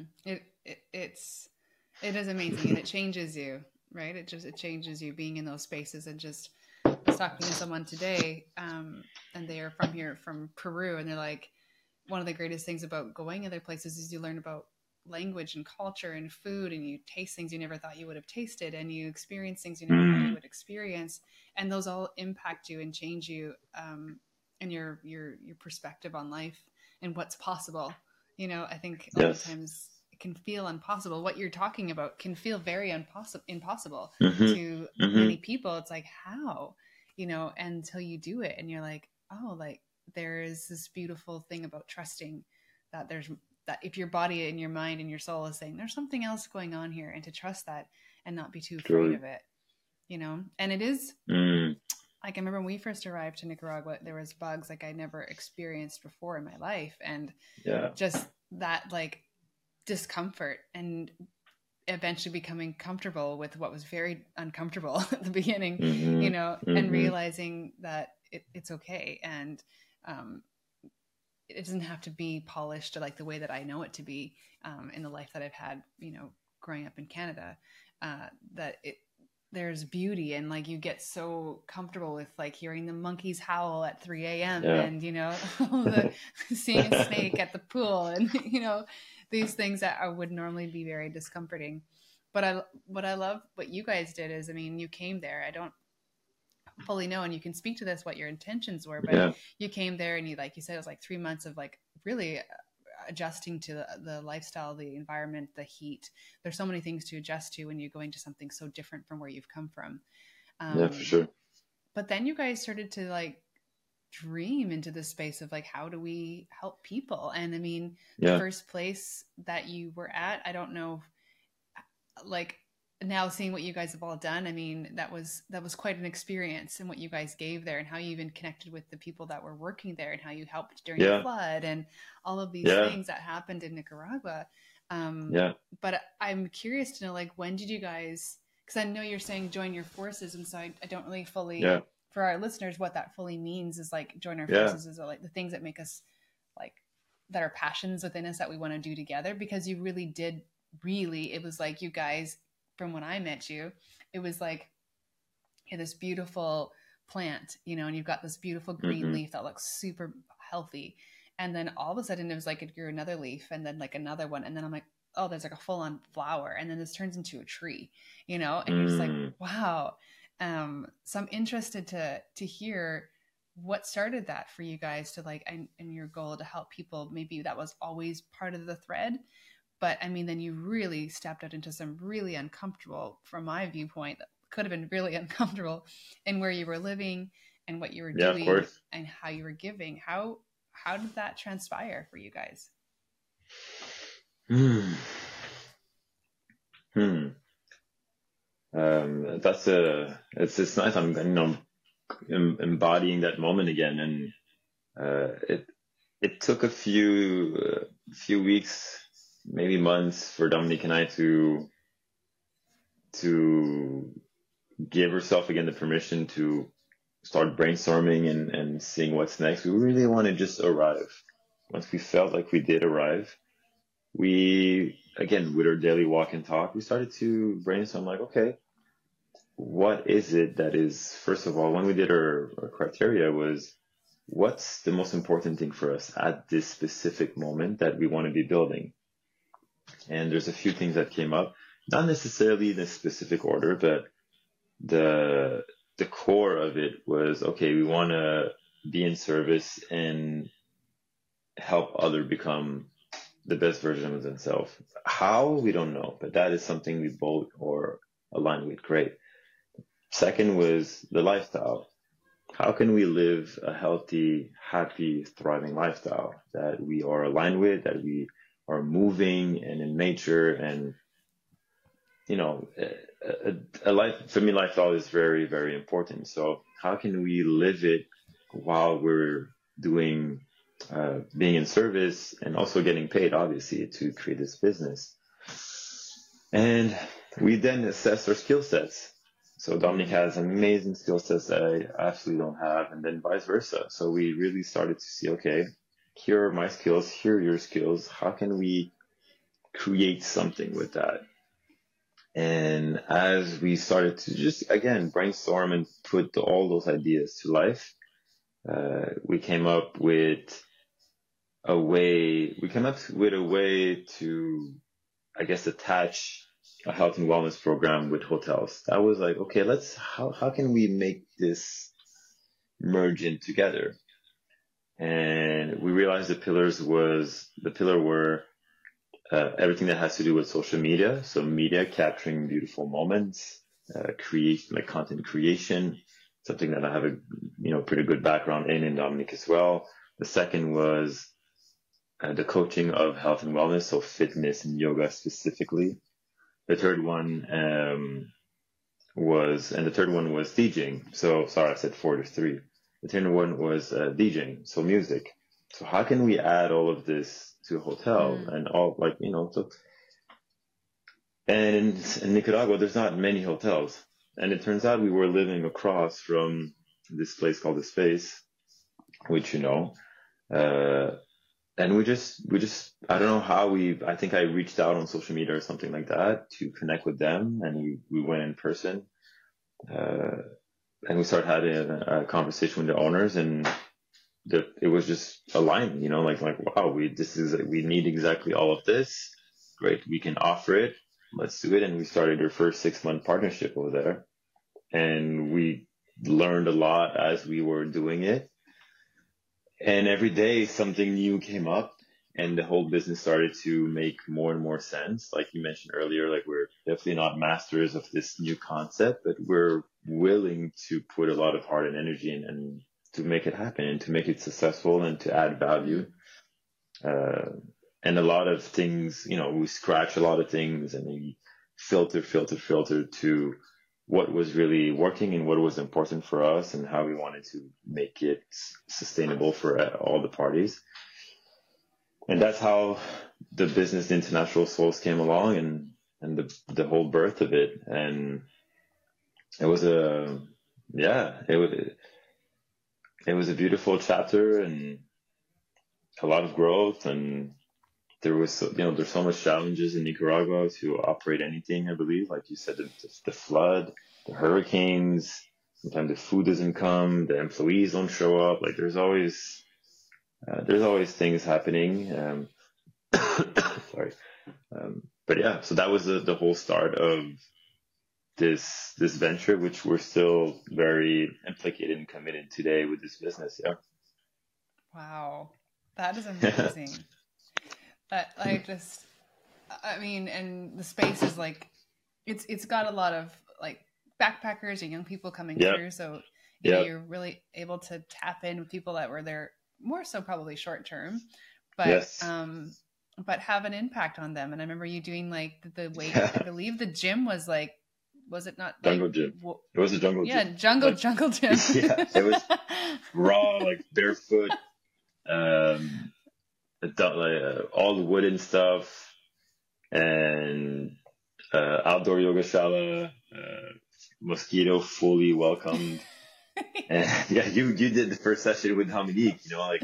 It is amazing, and it changes you, right? It changes you being in those spaces. And just, I was talking to someone today, and they are from Peru, and they're like, one of the greatest things about going other places is you learn about language and culture and food, and you taste things you never thought you would have tasted, and you experience things you never thought you would experience, and those all impact you and change you, and your perspective on life and what's possible. I think a lot of times it can feel impossible. What you're talking about can feel very impossible to many people. It's like, how, until you do it, and you're like, oh, like there is this beautiful thing about trusting that that if your body and your mind and your soul is saying there's something else going on here, and to trust that and not be too afraid of it, and it is like, I remember when we first arrived to Nicaragua, there was bugs like I never experienced before in my life. And just that like discomfort, and eventually becoming comfortable with what was very uncomfortable at the beginning, and realizing that it's okay. And it doesn't have to be polished or like the way that I know it to be in the life that I've had, growing up in Canada, that there's beauty, and like you get so comfortable with like hearing the monkeys howl at 3 a.m. and seeing a snake at the pool, and these things that would normally be very discomforting. But what I love what you guys did is, I mean, you came there. I don't fully know, and you can speak to this, what your intentions were, but you came there, and you said, it was like 3 months of like really adjusting to the lifestyle, the environment, the heat. There's so many things to adjust to when you're going to something so different from where you've come from. For sure. But then you guys started to like dream into the space of like, how do we help people? And I mean, the first place that you were at, I don't know, like now seeing what you guys have all done, I mean, that was quite an experience, and what you guys gave there, and how you even connected with the people that were working there, and how you helped during the flood, and all of these things that happened in Nicaragua. Yeah. But I'm curious to know, like, when did you guys, because I know you're saying join your forces. And so I don't really fully, Yeah. for our listeners, what that fully means is like join our Yeah. forces is like the things that make us like, that are passions within us that we want to do together. Because you really did, really, it was like you guys, from when I met you, it was like, you had this beautiful plant, you know, and you've got this beautiful green leaf that looks super healthy. And then all of a sudden it was like it grew another leaf and then like another one. And then I'm like, oh, there's like a full on flower. And then this turns into a tree, you know, and you're just like, wow. So I'm interested to hear what started that for you guys to like, and your goal to help people. Maybe that was always part of the thread. But I mean, then you really stepped out into some really uncomfortable, from my viewpoint, could have been really uncomfortable in where you were living and what you were Yeah, of doing course. and how you were giving. How did that transpire for you guys? Hmm. It's nice. I'm, embodying that moment again. And, it took a few weeks, maybe months for Dominique and I to give herself again the permission to start brainstorming and seeing what's next. We really want to just arrive. Once we felt like we did arrive, we, again, with our daily walk and talk, we started to brainstorm like, okay, what is it that is, first of all, when we did our criteria was, what's the most important thing for us at this specific moment that we want to be building? And there's a few things that came up, not necessarily in a specific order, but the core of it was, okay, we want to be in service and help others become the best version of themselves. How, we don't know, but that is something we both are aligned with. Great. Second was the lifestyle. How can we live a healthy, happy, thriving lifestyle that we are aligned with, that we are moving and in nature? And, you know, a life, for me, lifestyle is very, very important. So how can we live it while we're doing, being in service and also getting paid, obviously, to create this business? And we then assess our skill sets. So Dominique has amazing skill sets that I absolutely don't have, and then vice versa. So we really started to see, okay, here are my skills, here are your skills. How can we create something with that? And as we started to just, again, brainstorm and put all those ideas to life, we came up with a way to, I guess, attach a health and wellness program with hotels. I was like, okay, how can we make this merge in together? And we realized the pillar were everything that has to do with social media. So media capturing beautiful moments, like content creation, something that I have a, pretty good background in Dominique as well. The second was the coaching of health and wellness, so fitness and yoga specifically. The third one was DJing. So sorry, I said 4 to 3. The third one was DJing, so music. So how can we add all of this to a hotel and all, like, so. And in Nicaragua, there's not many hotels. And it turns out we were living across from this place called The Space, which, and we just, I don't know how I think I reached out on social media or something like that to connect with them. And we went in person, and we started having a conversation with the owners, and it was just aligned, like, wow, we need exactly all of this. Great. We can offer it. Let's do it. And we started our first 6-month partnership over there, and we learned a lot as we were doing it. And every day something new came up, and the whole business started to make more and more sense. Like you mentioned earlier, like, we're definitely not masters of this new concept, but we're willing to put a lot of heart and energy in and to make it happen and to make it successful and to add value. And a lot of things, we scratch a lot of things and we filter to what was really working and what was important for us and how we wanted to make it sustainable for all the parties. And that's how the business International Souls came along, and the whole birth of it. And it was it was a beautiful chapter and a lot of growth. And there was, there's so much challenges in Nicaragua to operate anything, I believe. Like you said, the flood, the hurricanes, sometimes the food doesn't come, the employees don't show up. Like there's always things happening. Sorry. But yeah, so that was the whole start of this venture, which we're still very implicated and committed today with this business. Yeah. Wow. That is amazing. And the space is like, it's got a lot of like backpackers and young people coming through. So you're really able to tap in with people that were there more so probably short term, but, yes. But have an impact on them. And I remember you doing like the weight, I believe the gym was like, was it not jungle gym? It was a jungle gym. Yeah, jungle gym. Yeah, it was raw, like barefoot, all the wooden stuff, and outdoor yoga shala, mosquito fully welcomed. And yeah, you did the first session with Dominique,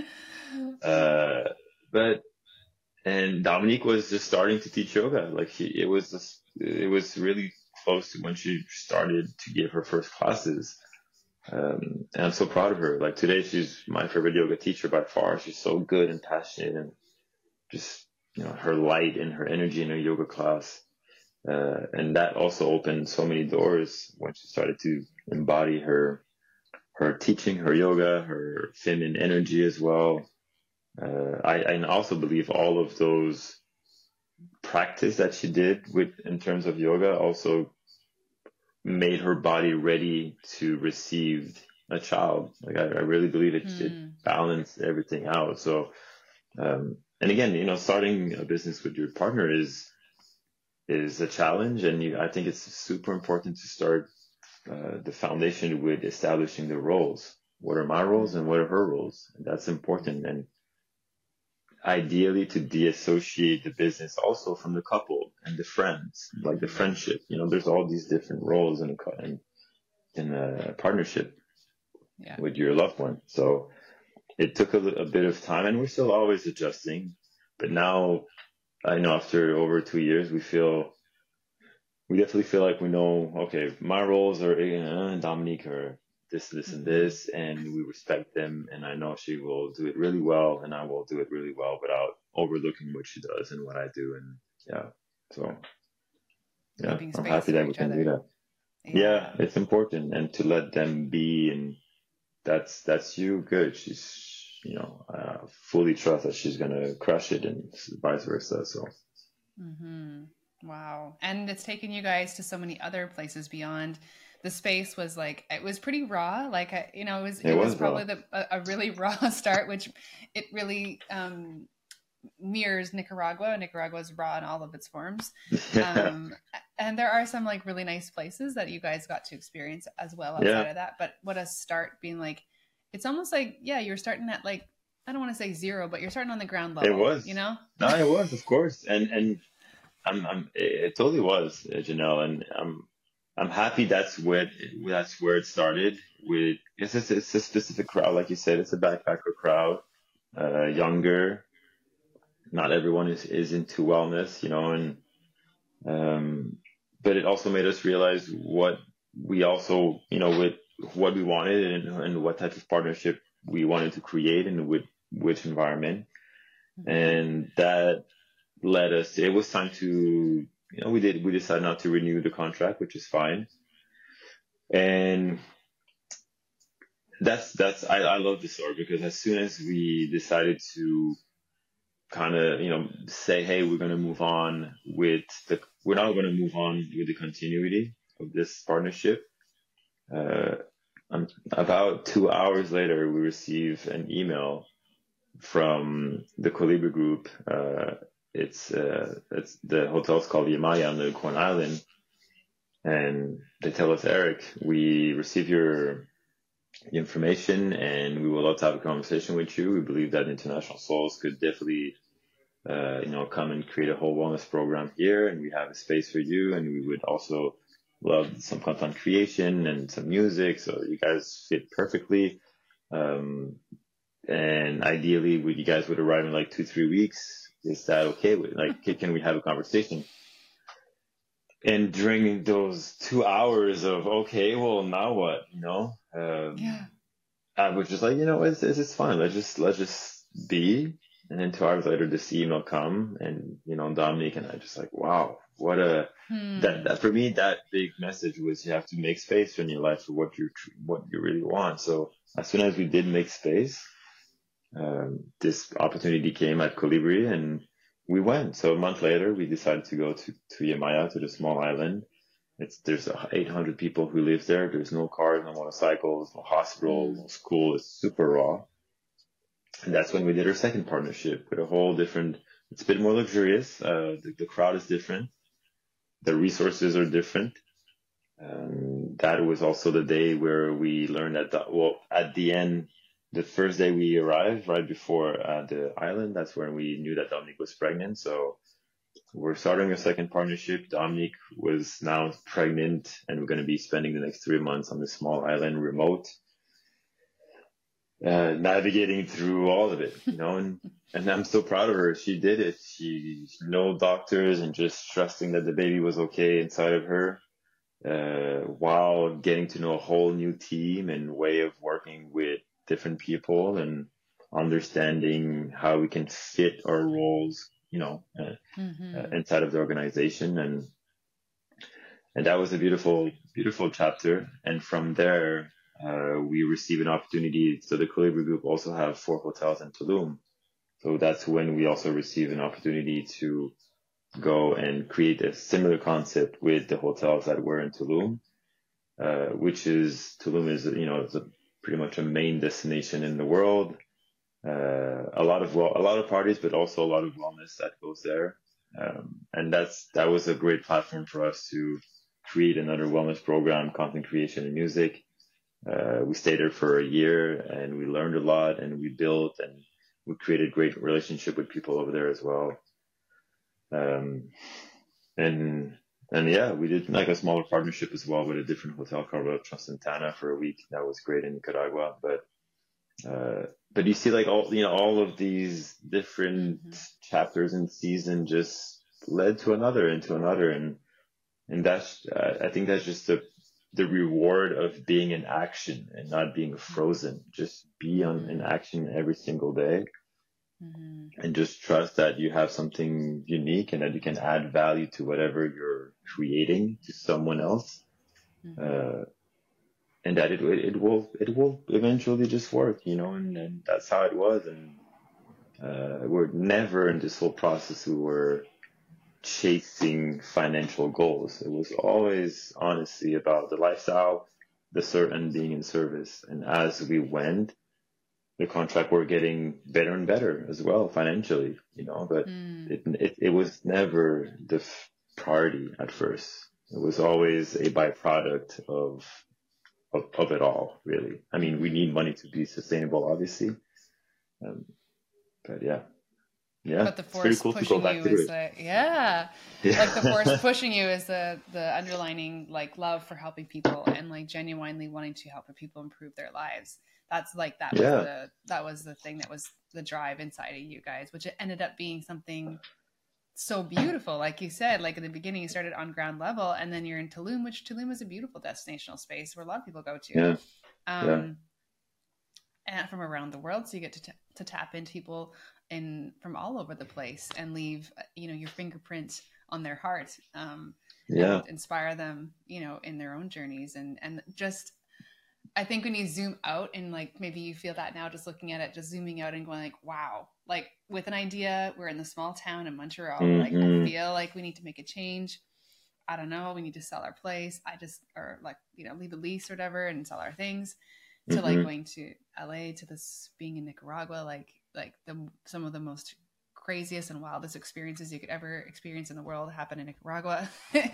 and Dominique was just starting to teach yoga. Like it was really close to when she started to give her first classes. And I'm so proud of her. Like today, she's my favorite yoga teacher by far. She's so good and passionate, and just, her light and her energy in her yoga class. And that also opened so many doors when she started to embody her teaching, her yoga, her feminine energy as well. I also believe all of those practice that she did in terms of yoga also made her body ready to receive a child. Like I really believe it balanced everything out. So, and again, starting a business with your partner is a challenge, and I think it's super important to start the foundation with establishing the roles. What are my roles and what are her roles? And that's important. And ideally to deassociate the business also from the couple and the friends, like the friendship. There's all these different roles in a partnership with your loved one. So it took a bit of time, and we're still always adjusting. But now, I know after over 2 years, we definitely feel like we know, okay, my roles are Dominique are this, and this, and we respect them. And I know she will do it really well, and I will do it really well without overlooking what she does and what I do. And I'm happy that we can do that. Yeah, it's important, and to let them be, and that's you. Good. She's, fully trust that she's gonna crush it, and vice versa. So. Mm-hmm. Wow. And it's taken you guys to so many other places beyond. The space was like, it was pretty raw. Like, it was probably a really raw start, which it really mirrors Nicaragua. Nicaragua is raw in all of its forms. And there are some like really nice places that you guys got to experience as well outside of that. But what a start being like, it's almost like, you're starting at like, I don't want to say zero, but you're starting on the ground level. It was, No, it was, of course. And it totally was, Janelle. And I'm happy that's where it started with. It's a specific crowd, like you said. It's a backpacker crowd, younger. Not everyone is into wellness, and but it also made us realize what we also, with what we wanted and what type of partnership we wanted to create and with which environment, and that led us. It was time to. We decided not to renew the contract, which is fine. And I love this story, because as soon as we decided to kind of, say, hey, we're not going to move on with the continuity of this partnership. About 2 hours later, we received an email from the Colibri Group. It's the hotel's called Yamaya on the Corn Island, and they tell us, Eric, we received your information, and we would love to have a conversation with you. We believe that International Souls could definitely come and create a whole wellness program here, and we have a space for you, and we would also love some content creation and some music, so you guys fit perfectly. And ideally, you guys would arrive in like 2-3 weeks. Is that okay? Can we have a conversation? And during those 2 hours of, okay, well, now what? Yeah. I was just like, it's fine. Let's just be. And then 2 hours later, this email come, and Dominique and I just like, wow, what a that for me, that big message was you have to make space in your life for what you really want. So as soon as we did make space, this opportunity came at Colibri, and we went. So a month later, we decided to go to Yamaya, to the small island. There's 800 people who live there. There's no cars, no motorcycles, no hospital, no school. It's super raw. And that's when we did our second partnership with a whole different. It's a bit more luxurious. The crowd is different. The resources are different. That was also the day where we learned at the end, the first day we arrived, right before the island, that's when we knew that Dominique was pregnant. So we're starting a second partnership. Dominique was now pregnant, and we're going to be spending the next 3 months on this small island remote, navigating through all of it, and I'm so proud of her. She did it. She no doctors, and just trusting that the baby was okay inside of her, while getting to know a whole new team and way of working with different people and understanding how we can fit our roles, inside of the organization. And that was a beautiful, beautiful chapter. And from there, we received an opportunity. So the Colibri Group also have 4 hotels in Tulum. So that's when we also received an opportunity to go and create a similar concept with the hotels that were in Tulum, Tulum is pretty much a main destination in the world. A lot of parties, but also a lot of wellness that goes there. And that was a great platform for us to create another wellness program, content creation and music. We stayed there for a year, and we learned a lot, and we built, and we created great relationship with people over there as well. And yeah, we did like a smaller partnership as well with a different hotel called Santana for a week. That was great in Nicaragua. But you see, like all of these different chapters and season just led to another into another, and that's I think that's just the reward of being in action and not being frozen. Just be in action every single day. And just trust that you have something unique and that you can add value to whatever you're creating to someone else, and that it will eventually just work, and that's how it was. And we're never in this whole process we were chasing financial goals. It was always honestly about the lifestyle, and being in service. And as we went, the contract were getting better and better as well financially, but it was never the priority at first. It was always a byproduct of it all, really. I mean, we need money to be sustainable, obviously. But yeah. But the force cool pushing you is like the force pushing you is the underlining like love for helping people and like genuinely wanting to help people improve their lives. That's like that was the thing that was the drive inside of you guys, which it ended up being something so beautiful. Like you said, like in the beginning, you started on ground level, and then you're in Tulum, which Tulum is a beautiful destinational space where a lot of people go to. And from around the world, so you get to tap into people from all over the place and leave your fingerprint on their heart, and inspire them in their own journeys, and just I think when you zoom out, and like maybe you feel that now just looking at it, just zooming out and going like, wow, like with an idea, we're in the small town in Montreal, like I feel like we need to make a change. I don't know, we need to sell our place. Or like leave a lease or whatever and sell our things, to like going to LA, to this being in Nicaragua, like some of the most craziest and wildest experiences you could ever experience in the world happen in Nicaragua,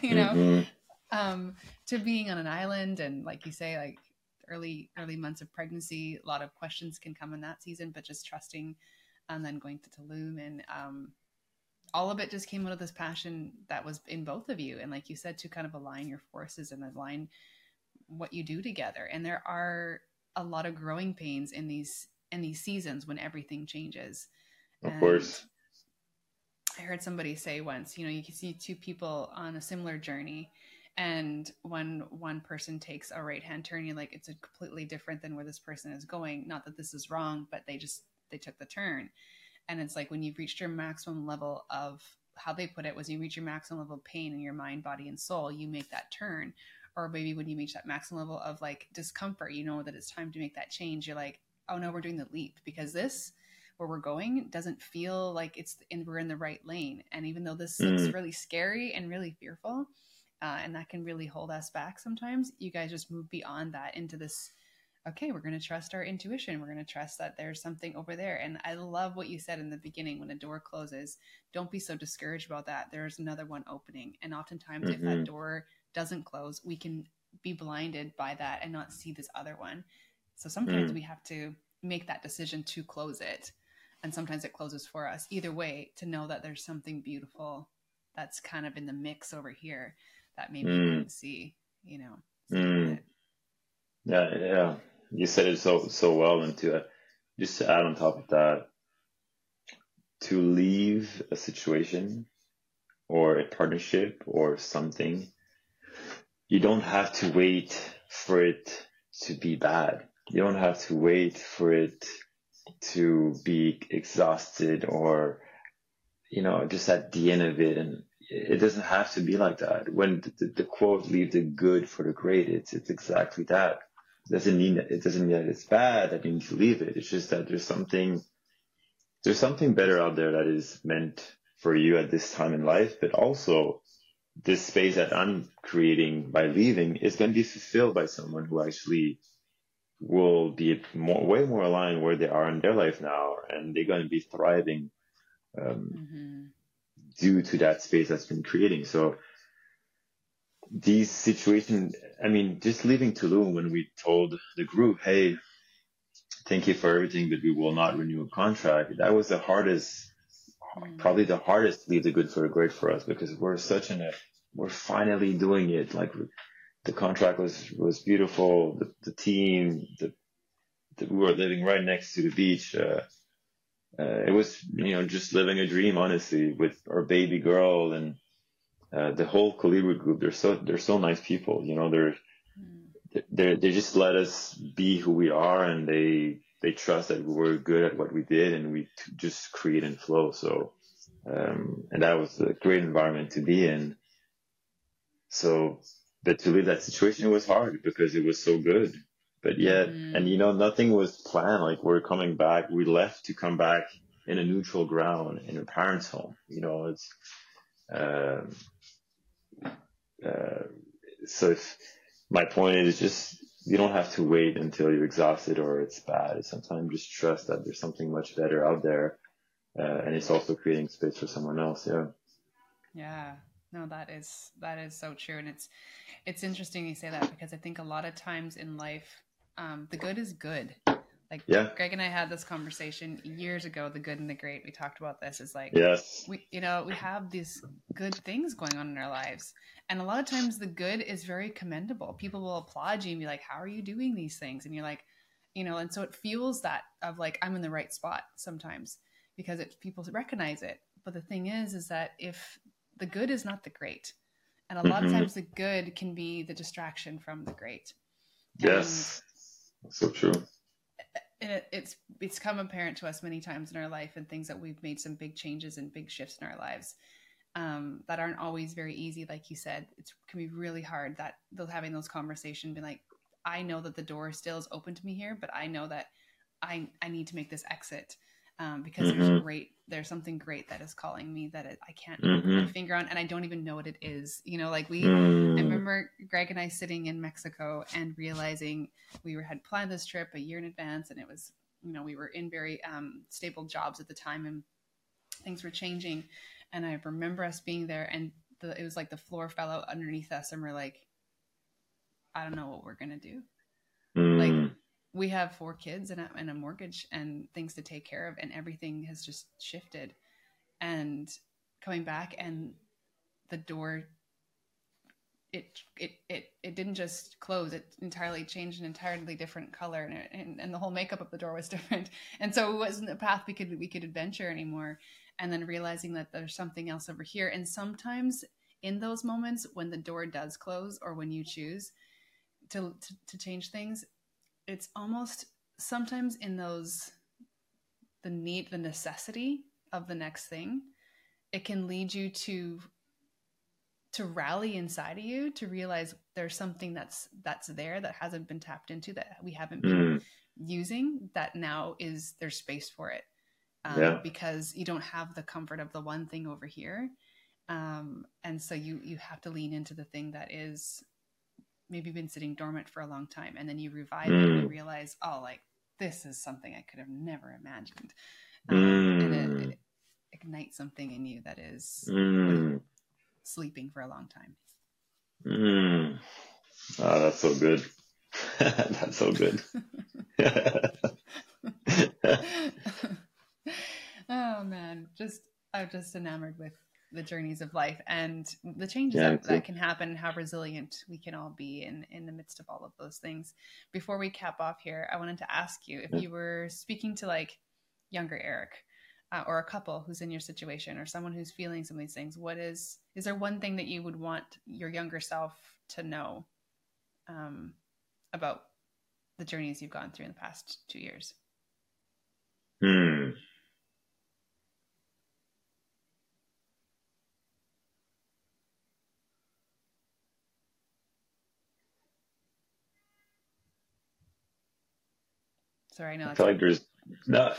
to being on an island, and like you say, like early months of pregnancy, a lot of questions can come in that season, but just trusting, and then going to Tulum, and all of it just came out of this passion that was in both of you. And like you said, to kind of align your forces and align what you do together. And there are a lot of growing pains in these seasons when everything changes. Of And course. I heard somebody say once, you can see two people on a similar journey, and when one person takes a right hand turn, you're like, it's a completely different than where this person is going. Not that this is wrong, but they took the turn. And it's like when you've reached your maximum level of, how they put it was, you reach your maximum level of pain in your mind, body, and soul, you make that turn. Or maybe when you reach that maximum level of like discomfort, you know that it's time to make that change. You're like, oh no, we're doing the leap, because this, where we're going, doesn't feel like we're in the right lane. And even though this looks really scary and really fearful, and that can really hold us back sometimes, you guys just move beyond that into this, okay, we're going to trust our intuition. We're going to trust that there's something over there. And I love what you said in the beginning, when a door closes, don't be so discouraged about that. There's another one opening. And oftentimes if that door doesn't close, we can be blinded by that and not see this other one. So sometimes we have to make that decision to close it. And sometimes it closes for us. Either way, to know that there's something beautiful that's kind of in the mix over here that maybe you couldn't see, So Yeah. You said it so well. And just to add on top of that, to leave a situation or a partnership or something, you don't have to wait for it to be bad. You don't have to wait for it to be exhausted or, just at the end of it. And it doesn't have to be like that. When the quote, leave the good for the great, it's exactly that. It doesn't mean that it's bad that you need to leave it. It's just that there's something better out there that is meant for you at this time in life, but also this space that I'm creating by leaving is going to be fulfilled by someone who actually will be way more aligned where they are in their life now, and they're going to be thriving due to that space that's been creating. So these situations, just leaving Tulum, when we told the group, hey, thank you for everything, but we will not renew a contract, that was probably the hardest to leave the good for the great for us, because we're finally doing it. Like, the contract was beautiful. The team, we were living right next to the beach. It was, just living a dream, honestly, with our baby girl and the whole Colibri group. They're so nice people. They just let us be who we are, and they trust that we were good at what we did, and we just create and flow. So, and that was a great environment to be in. So, but to leave that situation was hard because it was so good. But yet, and nothing was planned. Like, we're coming back. We left to come back in a neutral ground in a parent's home. It's, so my point is just, you don't have to wait until you're exhausted or it's bad. Sometimes just trust that there's something much better out there. And it's also creating space for someone else. Yeah. Yeah. No, that is so true. And it's interesting you say that, because I think a lot of times in life, the good is good. Like, Greg and I had this conversation years ago, the good and the great. We talked about this. It's like, yes, we have these good things going on in our lives. And a lot of times the good is very commendable. People will applaud you and be like, how are you doing these things? And you're like, and so it fuels that of like, I'm in the right spot sometimes, because people recognize it. But the thing is that if the good is not the great, and a lot of times the good can be the distraction from the great. Yes, so true. And it's become apparent to us many times in our life, and things that we've made some big changes and big shifts in our lives that aren't always very easy. Like you said, it can be really hard, that having those conversations, being like, I know that the door still is open to me here, but I know that I need to make this exit. Because there's something great that is calling me that I can't put my finger on, and I don't even know what it is. I remember Greg and I sitting in Mexico and realizing we had planned this trip a year in advance, and it was, we were in very stable jobs at the time, and things were changing. And I remember us being there, and it was like the floor fell out underneath us, and we're like, I don't know what we're gonna do. Like, we have 4 kids and a mortgage and things to take care of, and everything has just shifted. And coming back, and the door, it didn't just close, it entirely changed, an entirely different color, and the whole makeup of the door was different, and so it wasn't a path we could adventure anymore. And then realizing that there's something else over here. And sometimes in those moments when the door does close, or when you choose to change things, it's almost sometimes in those, the necessity of the next thing, it can lead you to rally inside of you, to realize there's something that's there that hasn't been tapped into, that we haven't been using, that now there's space for it. Because you don't have the comfort of the one thing over here. And so you have to lean into the thing that is maybe been sitting dormant for a long time. And then you revive it and you realize, oh, like, this is something I could have never imagined. And it ignites something in you that is sleeping for a long time. Oh, that's so good. That's so good. Oh man, I'm just enamored with the journeys of life and the changes that can happen, how resilient we can all be in the midst of all of those things. Before we cap off here, I wanted to ask you, if you were speaking to like younger Eric, or a couple who's in your situation, or someone who's feeling some of these things, is there one thing that you would want your younger self to know about the journeys you've gone through in the past 2 years? Sorry, I know. I feel like there's no,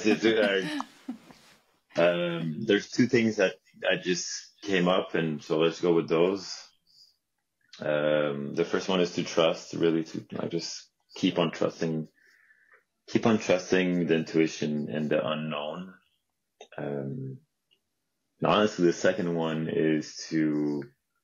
there's two things that I just came up, and so let's go with those. The first one is to trust, really, to just keep on trusting the intuition and the unknown. And honestly, the second one is to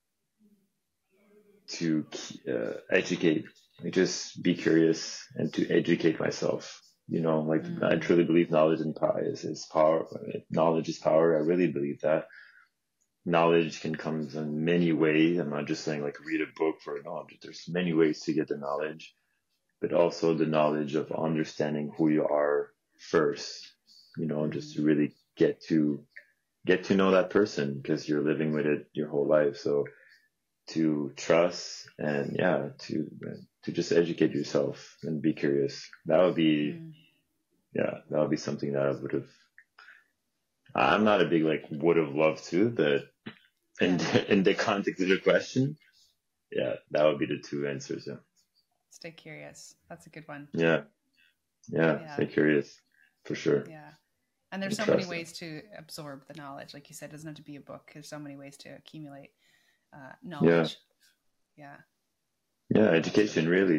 educate, just be curious and to educate myself. I truly believe knowledge is power. Knowledge is power. I really believe that. Knowledge can come in many ways. I'm not just saying like read a book for knowledge. There's many ways to get the knowledge, but also the knowledge of understanding who you are first, just to really get to know that person, because you're living with it your whole life. So to trust and to just educate yourself and be curious. That would be something that I would have. I'm not a big would have loved to, but in the context of your question, that would be the two answers. Yeah. Stay curious. That's a good one. Yeah. Stay curious, for sure. Yeah. And there's so many ways to absorb the knowledge. Like you said, it doesn't have to be a book. There's so many ways to accumulate knowledge. Yeah. Education, really,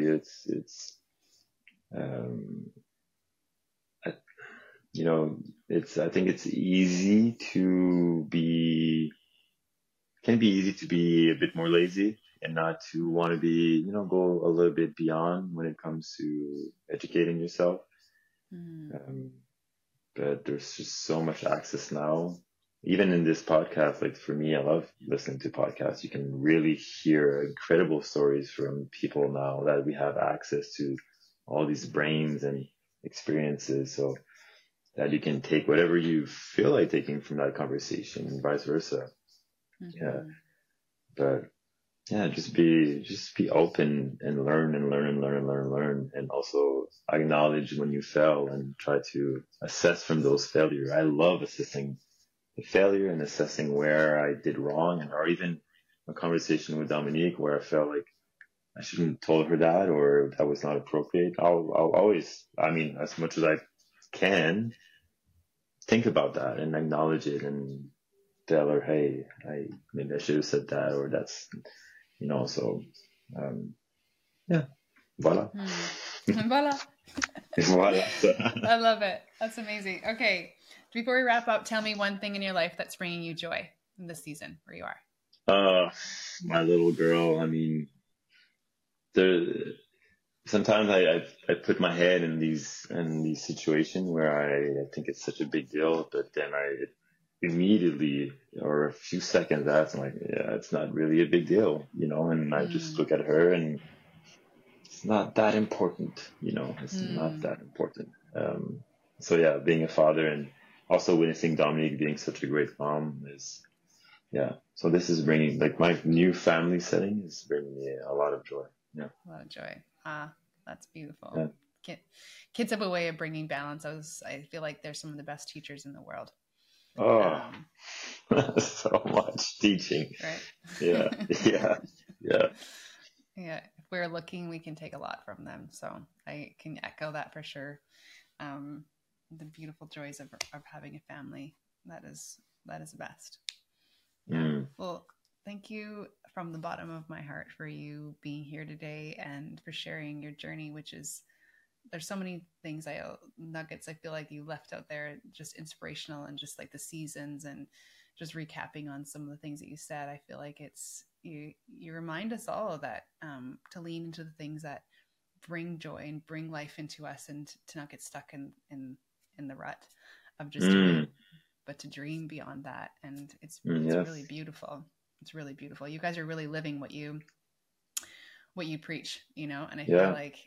I think it's easy to be a bit more lazy and not to want to be, go a little bit beyond when it comes to educating yourself. But there's just so much access now. Even in this podcast, for me, I love listening to podcasts. You can really hear incredible stories from people now that we have access to all these brains and experiences, so that you can take whatever you feel like taking from that conversation and vice versa. But just be open and learn, and also acknowledge when you fail and try to assess from those failures. I love assessing the failure and assessing where I did wrong, or even a conversation with Dominique where I felt like I shouldn't have told her that, or that was not appropriate. I'll always, as much as I can, think about that and acknowledge it and tell her, hey, maybe I should have said that, or that's, so, voila. Voila. Voila. I love it. That's amazing. Okay. Before we wrap up, tell me one thing in your life that's bringing you joy in this season where you are. My little girl. Sometimes I put my head in these situations where I think it's such a big deal, but then immediately or a few seconds after, I'm like, yeah, it's not really a big deal, and I just look at her and it's not that important, it's not that important. So yeah, being a father and also witnessing Dominique being such a great mom is, yeah. So this is bringing, like, my new family setting is bringing me a lot of joy. Yeah. A lot of joy. That's beautiful. Yeah. Kids have a way of bringing balance. I feel like they're some of the best teachers in the world. Oh, so much teaching. Right. Yeah. Yeah. Yeah. Yeah. If we're looking, we can take a lot from them. So I can echo that for sure. The beautiful joys of having a family. That is the best. Yeah. Well, thank you from the bottom of my heart for you being here today and for sharing your journey, which is, there's so many things, nuggets I feel like you left out there, just inspirational, and just like the seasons, and just recapping on some of the things that you said. I feel like it's, you remind us all that, to lean into the things that bring joy and bring life into us, and to not get stuck in the rut of just doing, but to dream beyond that. And it's really beautiful. It's really beautiful. You guys are really living what you preach, and I feel like,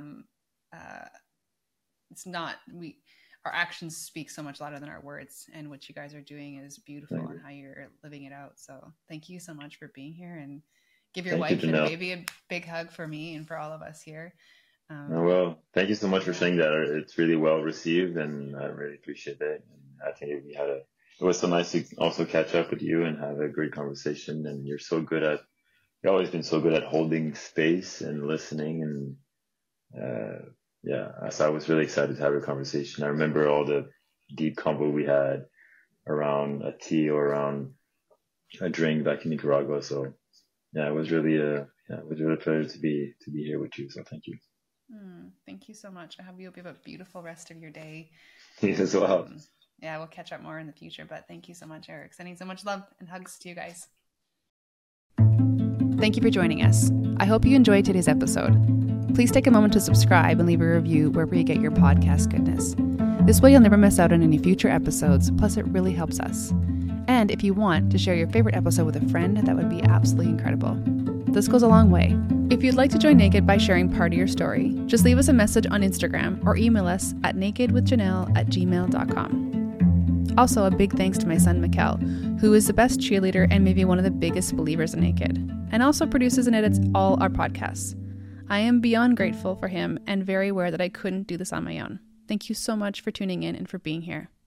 it's not, our actions speak so much louder than our words, and what you guys are doing is beautiful, and how you're living it out. So thank you so much for being here, and give your wife and baby a big hug for me and for all of us here. Well, thank you so much for saying that. It's really well received, and I really appreciate it. And I think it was so nice to also catch up with you and have a great conversation. And you've always been so good at holding space and listening. And so I was really excited to have a conversation. I remember all the deep convo we had around a tea or around a drink back in Nicaragua. So yeah, it was really a pleasure to be here with you. So thank you. Thank you so much. I hope you have a beautiful rest of your day. You as well. We'll catch up more in the future, but thank you so much, Eric. Sending so much love and hugs to you guys. Thank you for joining us. I hope you enjoyed today's episode. Please take a moment to subscribe and leave a review wherever you get your podcast goodness. This way you'll never miss out on any future episodes, plus it really helps us. And if you want to share your favorite episode with a friend, that would be absolutely incredible. This goes a long way. If you'd like to join Naked by sharing part of your story, just leave us a message on Instagram or email us at nakedwithjanelle@gmail.com. Also, a big thanks to my son, Mikkel, who is the best cheerleader and maybe one of the biggest believers in Naked, and also produces and edits all our podcasts. I am beyond grateful for him and very aware that I couldn't do this on my own. Thank you so much for tuning in and for being here.